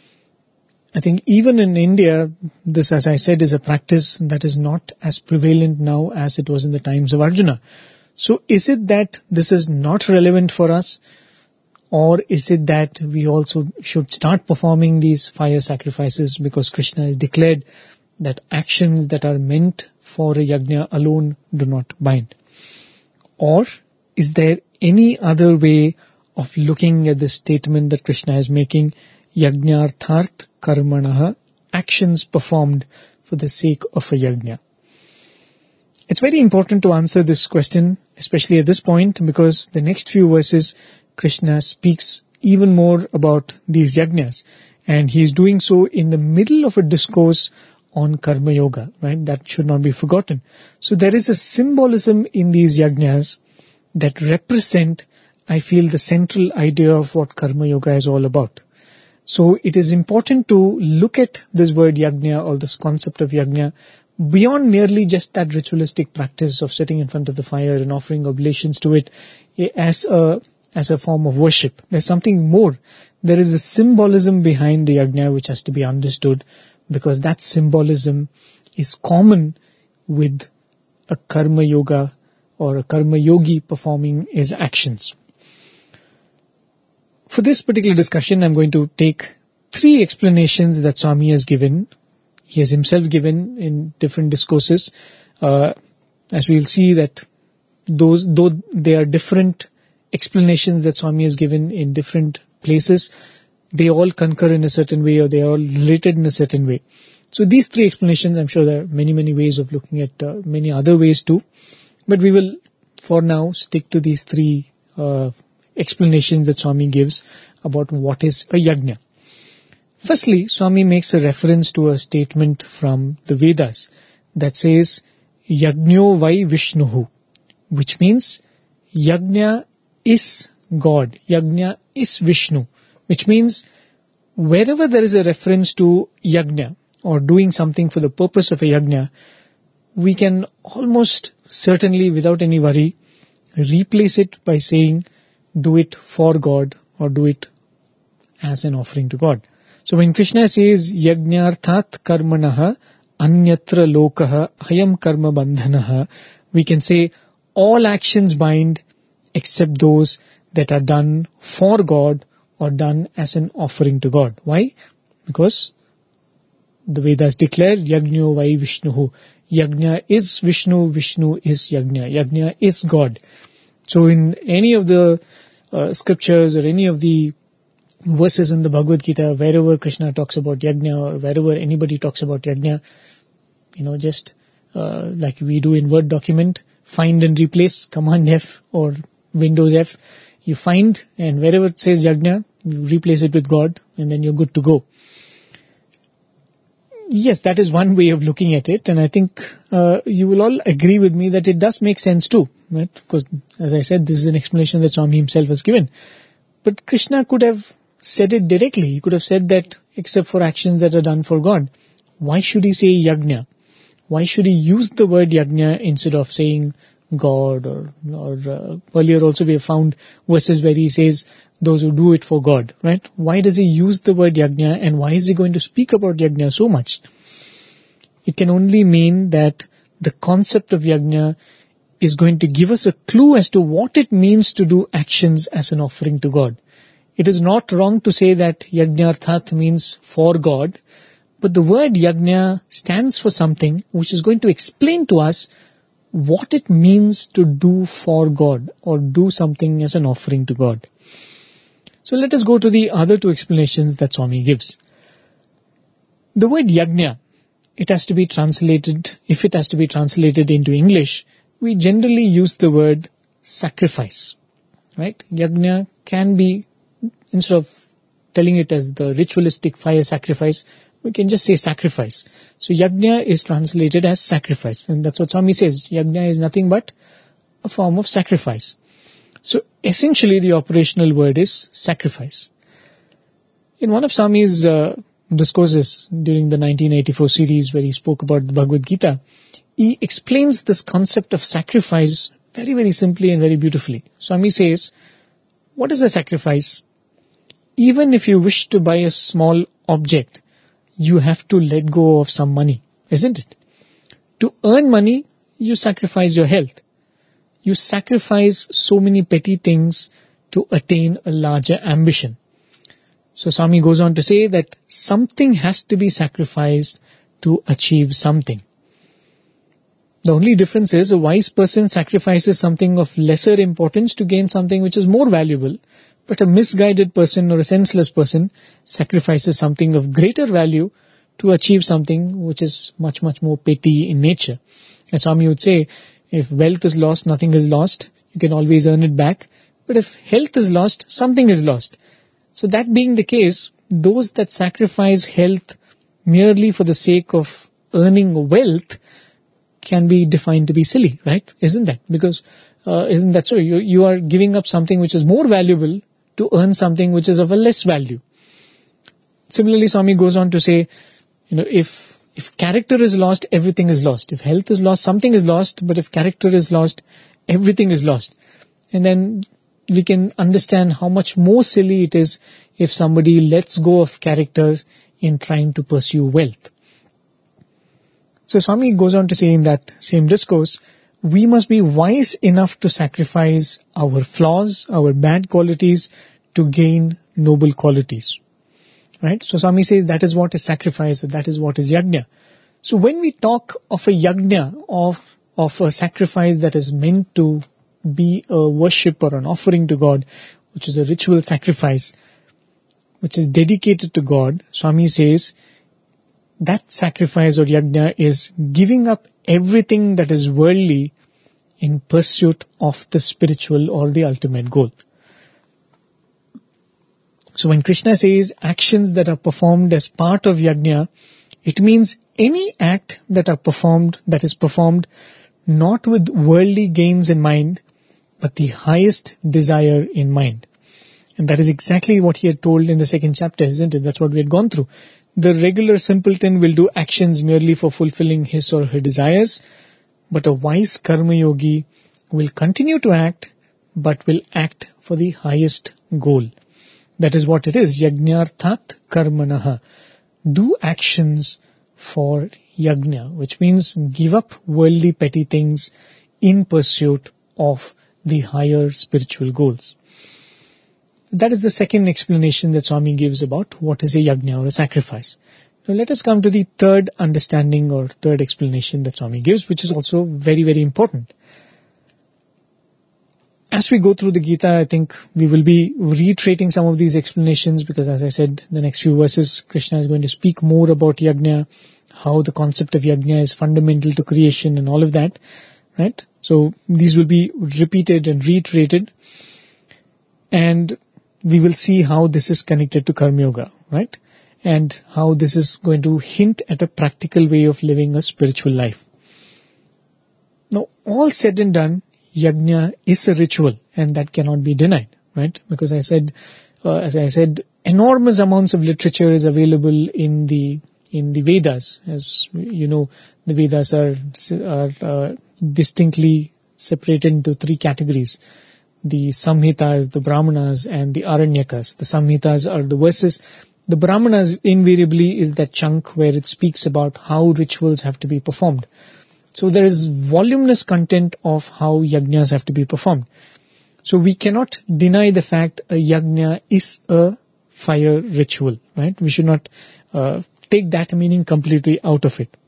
I think even in India, this, as I said, is a practice that is not as prevalent now as it was in the times of Arjuna. So is it that this is not relevant for us, or is it that we also should start performing these fire sacrifices because Krishna has declared that actions that are meant for a yajna alone do not bind? Or is there any other way of looking at the statement that Krishna is making, yajnartharth karmanaha, actions performed for the sake of a yajna? It's very important to answer this question, especially at this point, because the next few verses, Krishna speaks even more about these yajnas. And he is doing so in the middle of a discourse on karma yoga, right? That should not be forgotten. So there is a symbolism in these yajnas that represent, I feel, the central idea of what karma yoga is all about. So it is important to look at this word yajna or this concept of yajna beyond merely just that ritualistic practice of sitting in front of the fire and offering oblations to it as a form of worship. There's something more. There is a symbolism behind the yajna which has to be understood, because that symbolism is common with a karma yoga or a karma yogi performing his actions. For this particular discussion, I'm going to take 3 explanations that Swami has given. He has himself given in different discourses. As we'll see that though they are different explanations that Swami has given in different places, they all concur in a certain way, or they are all related in a certain way. So these 3 explanations, I'm sure there are many, many ways of looking at many other ways too. But we will, for now, stick to these 3 explanations that Swami gives about what is a yajna. Firstly, Swami makes a reference to a statement from the Vedas that says, Yajno vai Vishnuhu, which means yajna is God, yajna is Vishnu, which means wherever there is a reference to yajna or doing something for the purpose of a yajna, we can almost certainly, without any worry, replace it by saying, do it for God or do it as an offering to God. So when Krishna says, Yajnarthat karmanaha anyatra lokaha hayam karma bandhanaha, we can say all actions bind except those that are done for God or done as an offering to God. Why? Because the Vedas declare, Yajno vai Vishnuhu. Yajna is Vishnu, Vishnu is Yajna. Yajna is God. So in any of the scriptures or any of the verses in the Bhagavad Gita, wherever Krishna talks about yajna or wherever anybody talks about yajna, just like we do in Word document, find and replace, Command F or Windows F, you find, and wherever it says yajna, you replace it with God, and then you're good to go. Yes, that is one way of looking at it, and I think you will all agree with me that it does make sense too, right? Because, as I said, this is an explanation that Swami himself has given. But Krishna could have said it directly. He could have said that except for actions that are done for God. Why should he say yajna? Why should he use the word yajna instead of saying God? Or earlier also we have found verses where he says those who do it for God, right? Why does he use the word yajna, and why is he going to speak about yajna so much? It can only mean that the concept of yajna is going to give us a clue as to what it means to do actions as an offering to God. It is not wrong to say that yajnarthat means for God, But the word yajna stands for something which is going to explain to us what it means to do for God or do something as an offering to God. So let us go to the other two explanations that Swami gives. The word yajna, it has to be translated, if it has to be translated into English, we generally use the word sacrifice. Right? Yajna can be, instead of telling it as the ritualistic fire sacrifice, we can just say sacrifice. So yajna is translated as sacrifice. And that's what Swami says. Yajna is nothing but a form of sacrifice. So essentially the operational word is sacrifice. In one of Swami's discourses during the 1984 series where he spoke about the Bhagavad Gita, he explains this concept of sacrifice very, very simply and very beautifully. Swami says, what is a sacrifice? Even if you wish to buy a small object, you have to let go of some money, isn't it? To earn money, you sacrifice your health. You sacrifice so many petty things to attain a larger ambition. So Swami goes on to say that something has to be sacrificed to achieve something. The only difference is a wise person sacrifices something of lesser importance to gain something which is more valuable. But a misguided person or a senseless person sacrifices something of greater value to achieve something which is much, much more petty in nature. As Swami would say, if wealth is lost, nothing is lost. You can always earn it back. But if health is lost, something is lost. So that being the case, those that sacrifice health merely for the sake of earning wealth can be defined to be silly, right? Isn't that? Because isn't that so? You are giving up something which is more valuable to earn something which is of a less value. Similarly, Swami goes on to say, if character is lost, everything is lost. If health is lost, something is lost. But if character is lost, everything is lost. And then we can understand how much more silly it is if somebody lets go of character in trying to pursue wealth. So Swami goes on to say in that same discourse, we must be wise enough to sacrifice our flaws, our bad qualities to gain noble qualities. Right? So Swami says that is what is sacrifice, that is what is yajna. So when we talk of a yajna, of a sacrifice that is meant to be a worship or an offering to God, which is a ritual sacrifice, which is dedicated to God, Swami says that sacrifice or yajna is giving up everything that is worldly in pursuit of the spiritual or the ultimate goal. So when Krishna says actions that are performed as part of yajna, it means any act that is performed not with worldly gains in mind, but the highest desire in mind. And that is exactly what he had told in the second chapter, isn't it? That's what we had gone through. The regular simpleton will do actions merely for fulfilling his or her desires, but a wise karma yogi will continue to act, but will act for the highest goal. That is what it is, yajnarthat karmanaha. Do actions for yajna, which means give up worldly petty things in pursuit of the higher spiritual goals. That is the second explanation that Swami gives about what is a yajna or a sacrifice. Now let us come to the third understanding or third explanation that Swami gives, which is also very, very important. As we go through the Gita, I think we will be reiterating some of these explanations because, as I said, the next few verses, Krishna is going to speak more about yajna, how the concept of yajna is fundamental to creation and all of that, right? So these will be repeated and reiterated, and we will see how this is connected to Karma Yoga, right? And how this is going to hint at a practical way of living a spiritual life. Now, all said and done, yajna is a ritual, and that cannot be denied, right? Because as I said, enormous amounts of literature is available in the Vedas. As you know, the Vedas are distinctly separated into three categories. The Samhitas, the Brahmanas, and the Aranyakas. The Samhitas are the verses. The Brahmanas invariably is that chunk where it speaks about how rituals have to be performed. So there is voluminous content of how yajnas have to be performed. So we cannot deny the fact a yajna is a fire ritual, right? We should not take that meaning completely out of it.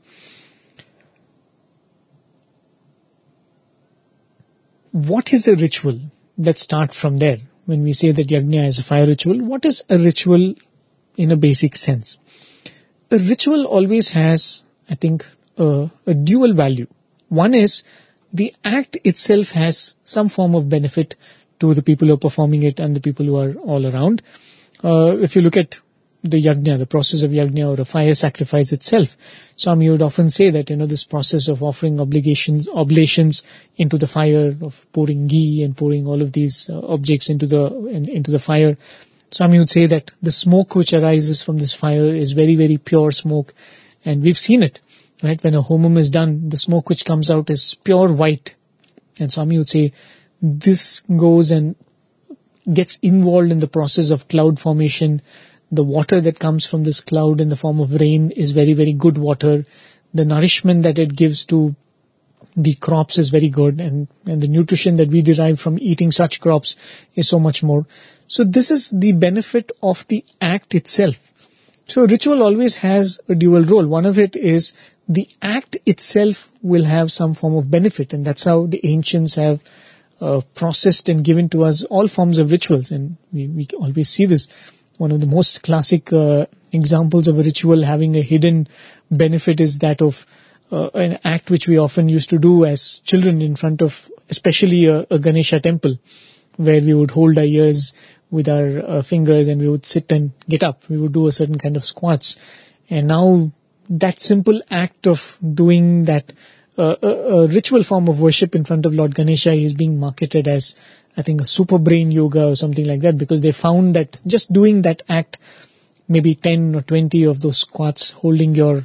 What is a ritual? Let's start from there. When we say that yajna is a fire ritual, what is a ritual in a basic sense? A ritual always has, I think, a dual value. One is the act itself has some form of benefit to the people who are performing it and the people who are all around. If you look at the yajna, the process of yajna or a fire sacrifice itself, Swami would often say that, this process of offering oblations into the fire, of pouring ghee and pouring all of these objects into the fire. Swami would say that the smoke which arises from this fire is very, very pure smoke. And we've seen it, right? When a homam is done, the smoke which comes out is pure white. And Swami would say this goes and gets involved in the process of cloud formation. The water that comes from this cloud in the form of rain is very, very good water. The nourishment that it gives to the crops is very good, and the nutrition that we derive from eating such crops is so much more. So this is the benefit of the act itself. So ritual always has a dual role. One of it is the act itself will have some form of benefit, and that's how the ancients have processed and given to us all forms of rituals, and we always see this. One of the most classic examples of a ritual having a hidden benefit is that of an act which we often used to do as children in front of especially a Ganesha temple, where we would hold our ears with our fingers and we would sit and get up. We would do a certain kind of squats. And now that simple act of doing that a ritual form of worship in front of Lord Ganesha is being marketed as, I think, a super brain yoga or something like that, because they found that just doing that act, maybe 10 or 20 of those squats, holding your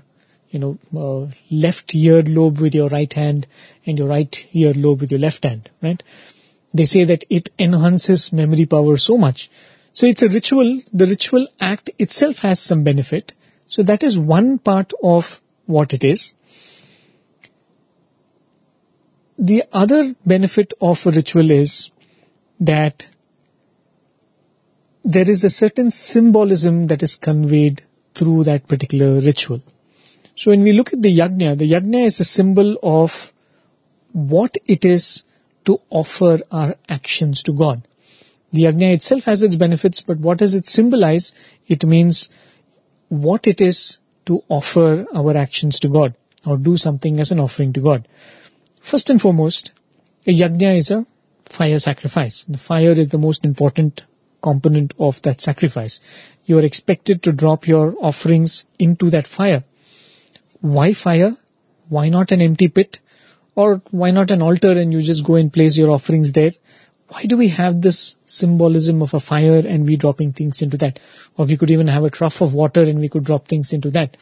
left earlobe with your right hand and your right earlobe with your left hand, right? They say that it enhances memory power so much. So it's a ritual. The ritual act itself has some benefit. So that is one part of what it is. The other benefit of a ritual is that there is a certain symbolism that is conveyed through that particular ritual. So when we look at the yajna is a symbol of what it is to offer our actions to God. The yajna itself has its benefits, but what does it symbolize? It means what it is to offer our actions to God, or do something as an offering to God. First and foremost, a yajna is a fire sacrifice. The fire is the most important component of that sacrifice. You are expected to drop your offerings into that fire. Why fire? Why not an empty pit? Or why not an altar and you just go and place your offerings there? Why do we have this symbolism of a fire and we dropping things into that? Or we could even have a trough of water and we could drop things into that.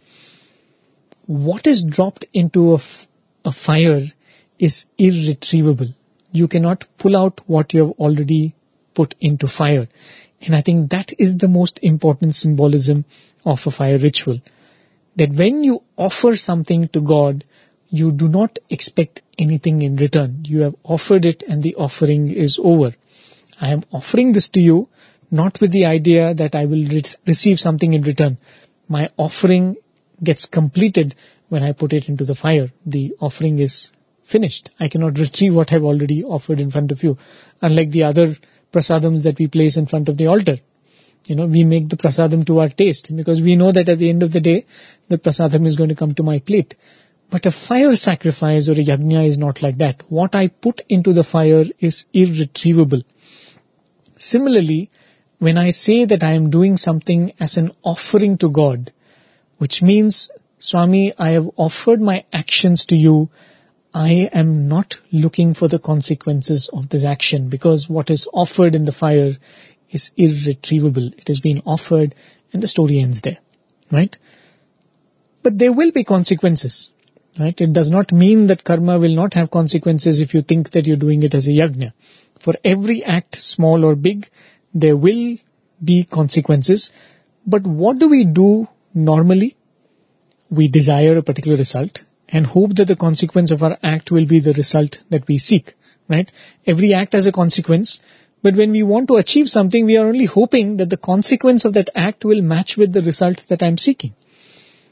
What is dropped into a fire is irretrievable. You cannot pull out what you have already put into fire. And I think that is the most important symbolism of a fire ritual. That when you offer something to God, you do not expect anything in return. You have offered it and the offering is over. I am offering this to you, not with the idea that I will receive something in return. My offering gets completed when I put it into the fire. The offering is finished. I cannot retrieve what I've already offered in front of you. Unlike the other prasadams that we place in front of the altar. We make the prasadam to our taste because we know that at the end of the day, the prasadam is going to come to my plate. But a fire sacrifice or a yajna is not like that. What I put into the fire is irretrievable. Similarly, when I say that I am doing something as an offering to God, which means, Swami, I have offered my actions to you, I am not looking for the consequences of this action, because what is offered in the fire is irretrievable. It has been offered and the story ends there, right? But there will be consequences, right? It does not mean that karma will not have consequences if you think that you're doing it as a yajna. For every act, small or big, there will be consequences. But what do we do normally? We desire a particular result and hope that the consequence of our act will be the result that we seek, right? Every act has a consequence, but when we want to achieve something, we are only hoping that the consequence of that act will match with the result that I'm seeking.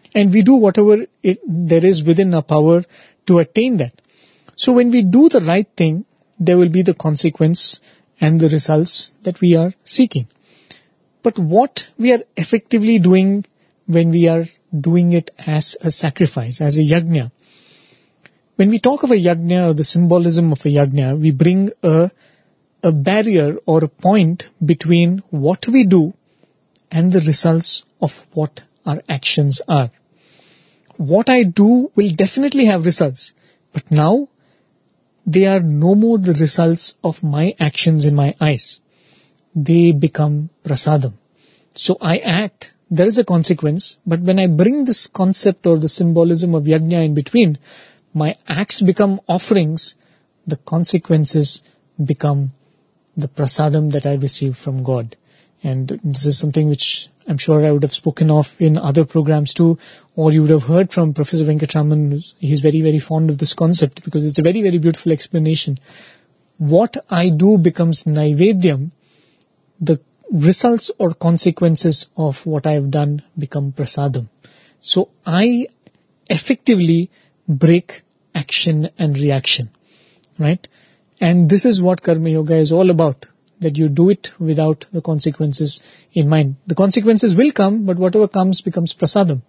And we do whatever there is within our power to attain that. So when we do the right thing, there will be the consequence and the results that we are seeking. But what we are effectively doing when we are doing it as a sacrifice, as a yajna. When we talk of a yajna or the symbolism of a yajna, we bring a barrier or a point between what we do and the results of what our actions are. What I do will definitely have results, but now they are no more the results of my actions in my eyes. They become prasadam. So I act, there is a consequence, but when I bring this concept or the symbolism of yajna in between, my acts become offerings, the consequences become the prasadam that I receive from God. And this is something which I'm sure I would have spoken of in other programs too, or you would have heard from Professor Venkatraman. He's very, very fond of this concept because it's a very, very beautiful explanation. What I do becomes naivedyam. The results or consequences of what I have done become prasadam. So I effectively break action and reaction, right? And this is what Karma Yoga is all about, that you do it without the consequences in mind. The consequences will come, but whatever comes becomes prasadam.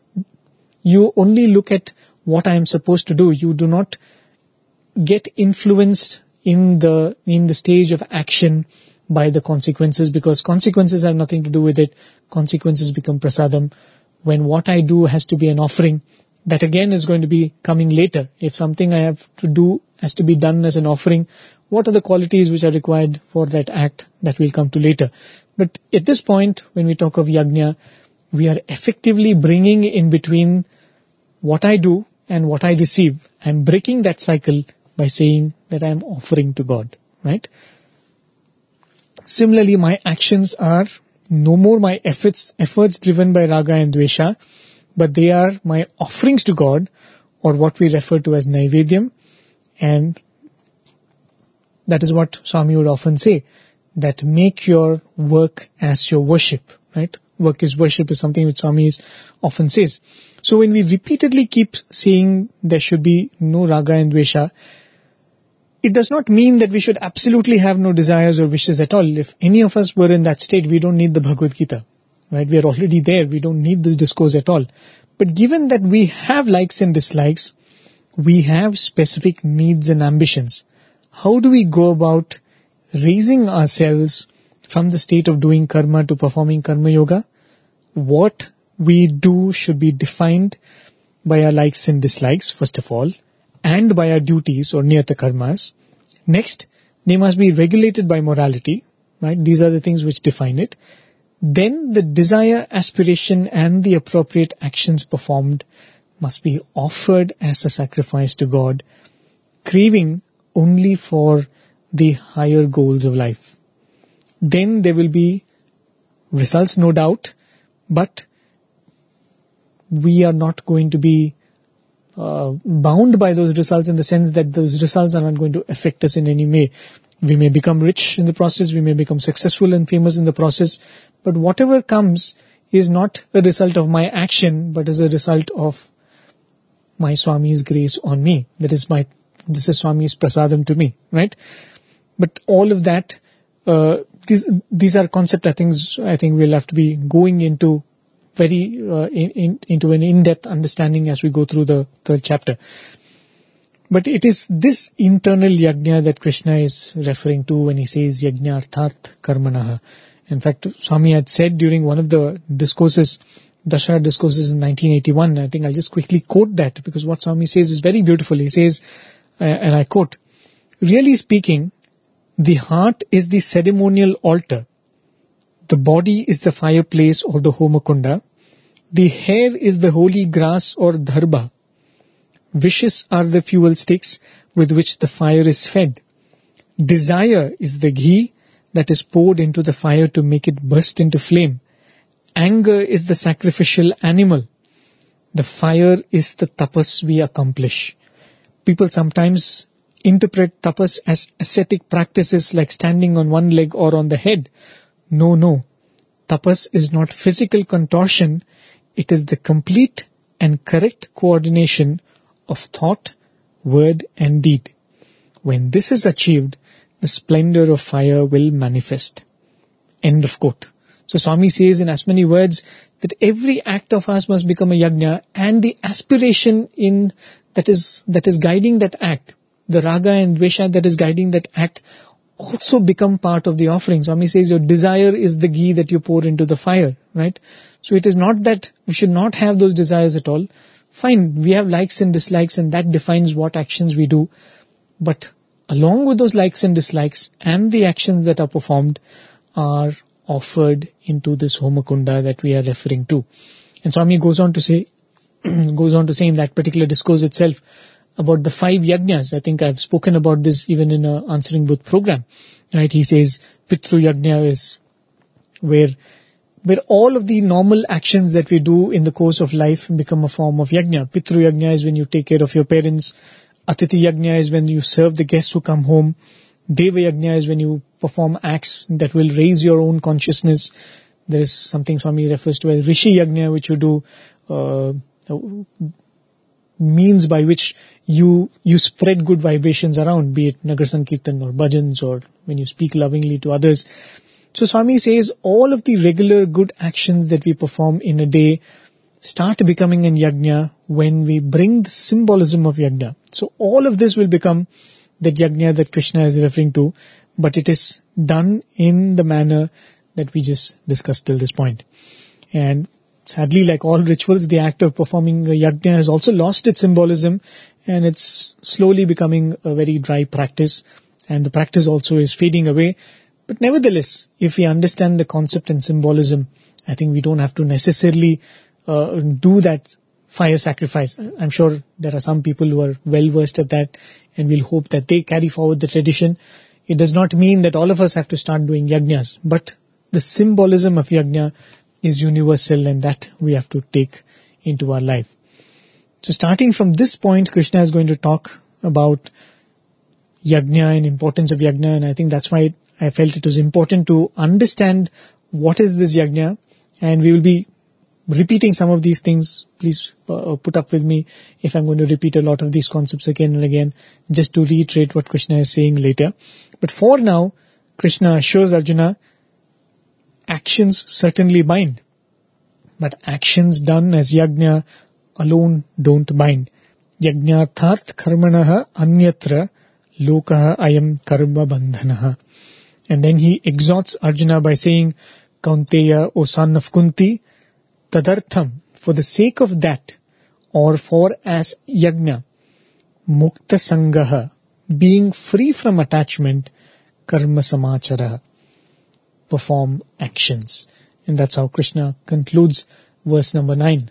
You only look at what I am supposed to do. You do not get influenced in the stage of action by the consequences, because consequences have nothing to do with it. Consequences become prasadam. When what I do has to be an offering, that again is going to be coming later. If something I have to do has to be done as an offering, what are the qualities which are required for that act? That will come to later. But at this point, when we talk of yajna, we are effectively bringing in between what I do and what I receive. I'm breaking that cycle by saying that I'm offering to God, right? Similarly, my actions are no more my efforts driven by raga and dvesha, but they are my offerings to God, or what we refer to as naivedyam. And that is what Swami would often say, that make your work as your worship, right? Work is worship is something which Swami often says. So when we repeatedly keep saying there should be no raga and dvesha, it does not mean that we should absolutely have no desires or wishes at all. If any of us were in that state, we don't need the Bhagavad Gita, right? We are already there. We don't need this discourse at all. But given that we have likes and dislikes, we have specific needs and ambitions. How do we go about raising ourselves from the state of doing karma to performing karma yoga? What we do should be defined by our likes and dislikes, first of all, and by our duties or niyata karmas. Next, they must be regulated by morality, right? These are the things which define it. Then the desire, aspiration and the appropriate actions performed must be offered as a sacrifice to God, craving only for the higher goals of life. Then there will be results, no doubt, but we are not going to be bound by those results in the sense that those results are not going to affect us in any way. We may become rich in the process, we may become successful and famous in the process, but whatever comes is not a result of my action, but is a result of my Swami's grace on me. This is Swami's prasadam to me, right? But all of that, these are concept I think we'll have to be going into very into an in-depth understanding as we go through the third chapter. But it is this internal yajna that Krishna is referring to when he says yajna arthat karmanaha. In fact, Swami had said during one of the discourses, Dashara discourses in 1981, I think I'll just quickly quote that because what Swami says is very beautiful. He says, and I quote, "Really speaking, the heart is the ceremonial altar. The body is the fireplace or the homakunda. The hair is the holy grass or dharba. Wishes are the fuel sticks with which the fire is fed. Desire is the ghee that is poured into the fire to make it burst into flame. Anger is the sacrificial animal. The fire is the tapas we accomplish." People sometimes interpret tapas as ascetic practices like standing on one leg or on the head. No. Tapas is not physical contortion. It is the complete and correct coordination of thought, word and deed. When this is achieved, the splendor of fire will manifest. End of quote. So Swami says in as many words that every act of ours must become a yajna, and the aspiration that is guiding that act, the raga and dvesha that is guiding that act, also become part of the offering. Swami says your desire is the ghee that you pour into the fire, right? So it is not that we should not have those desires at all. Fine, we have likes and dislikes, and that defines what actions we do. But along with those likes and dislikes and the actions that are performed are offered into this Homakunda that we are referring to. And Swami goes on to say in that particular discourse itself about the 5 yajnas. I think I've spoken about this even in a Answering Booth program. Right? He says Pitru Yajna is where all of the normal actions that we do in the course of life become a form of yajna. Pitru Yajna is when you take care of your parents. Atiti Yajna is when you serve the guests who come home. Deva Yajna is when you perform acts that will raise your own consciousness. There is something Swami refers to as Rishi Yajna, which you do, means by which you spread good vibrations around, be it Nagar Sankirtan or bhajans, or when you speak lovingly to others. So Swami says all of the regular good actions that we perform in a day start becoming an yajna when we bring the symbolism of yajna. So all of this will become the yajna that Krishna is referring to, but it is done in the manner that we just discussed till this point. And sadly, like all rituals, the act of performing a yajna has also lost its symbolism, and it's slowly becoming a very dry practice, and the practice also is fading away. But nevertheless, if we understand the concept and symbolism, I think we don't have to necessarily do that fire sacrifice. I'm sure there are some people who are well versed at that, and we'll hope that they carry forward the tradition. It does not mean that all of us have to start doing yajnas, but the symbolism of yajna is universal, and that we have to take into our life. So starting from this point, Krishna is going to talk about yajna and importance of yajna, and I think that's why I felt it was important to understand what is this yajna, and we will be repeating some of these things. Please put up with me if I'm going to repeat a lot of these concepts again and again, just to reiterate what Krishna is saying later. But for now, Krishna assures Arjuna, actions certainly bind, but actions done as yajna alone don't bind. Yajnarthat karmanaha anyatra lokaha ayam karma bandhanaha. And then he exhorts Arjuna by saying, Kaunteya, O son of Kunti, tadartham, for the sake of that, or for as yajna, mukta sangaha, being free from attachment, karma samacharaha, perform actions. And that's how Krishna concludes verse number 9.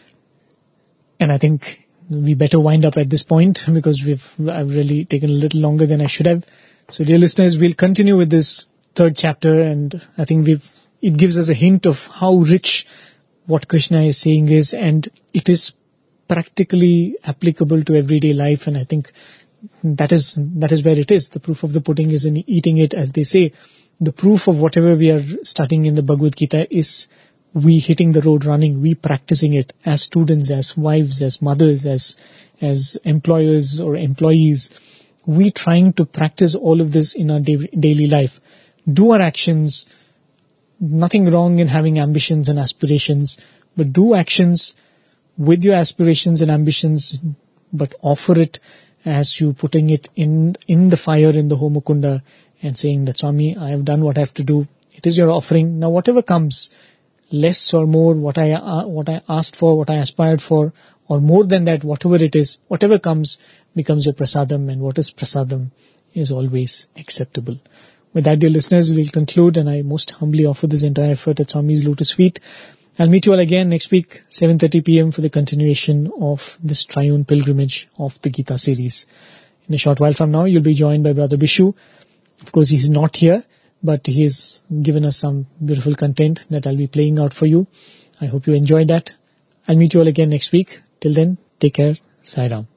And I think we better wind up at this point, because I've really taken a little longer than I should have. So dear listeners, we'll continue with this 3rd chapter, and I think it gives us a hint of how rich what Krishna is saying is, and it is practically applicable to everyday life, and I think that is where it is. The proof of the pudding is in eating it, as they say. The proof of whatever we are studying in the Bhagavad Gita is we hitting the road running, we practicing it as students, as wives, as mothers, as employers or employees. We trying to practice all of this in our daily life. Do our actions. Nothing wrong in having ambitions and aspirations, but do actions with your aspirations and ambitions, but offer it as you putting it in the fire in the Homakunda and saying that, Swami, I have done what I have to do. It is your offering. Now whatever comes, less or more, what I asked for, what I aspired for, or more than that, whatever it is, whatever comes becomes your prasadam, and what is prasadam is always acceptable. With that, dear listeners, we'll conclude, and I most humbly offer this entire effort at Swami's Lotus Feet. I'll meet you all again next week, 7:30 p.m. for the continuation of this triune pilgrimage of the Gita series. In a short while from now, you'll be joined by Brother Bishu. Of course, he's not here, but he has given us some beautiful content that I'll be playing out for you. I hope you enjoyed that. I'll meet you all again next week. Till then, take care. Sai Ram.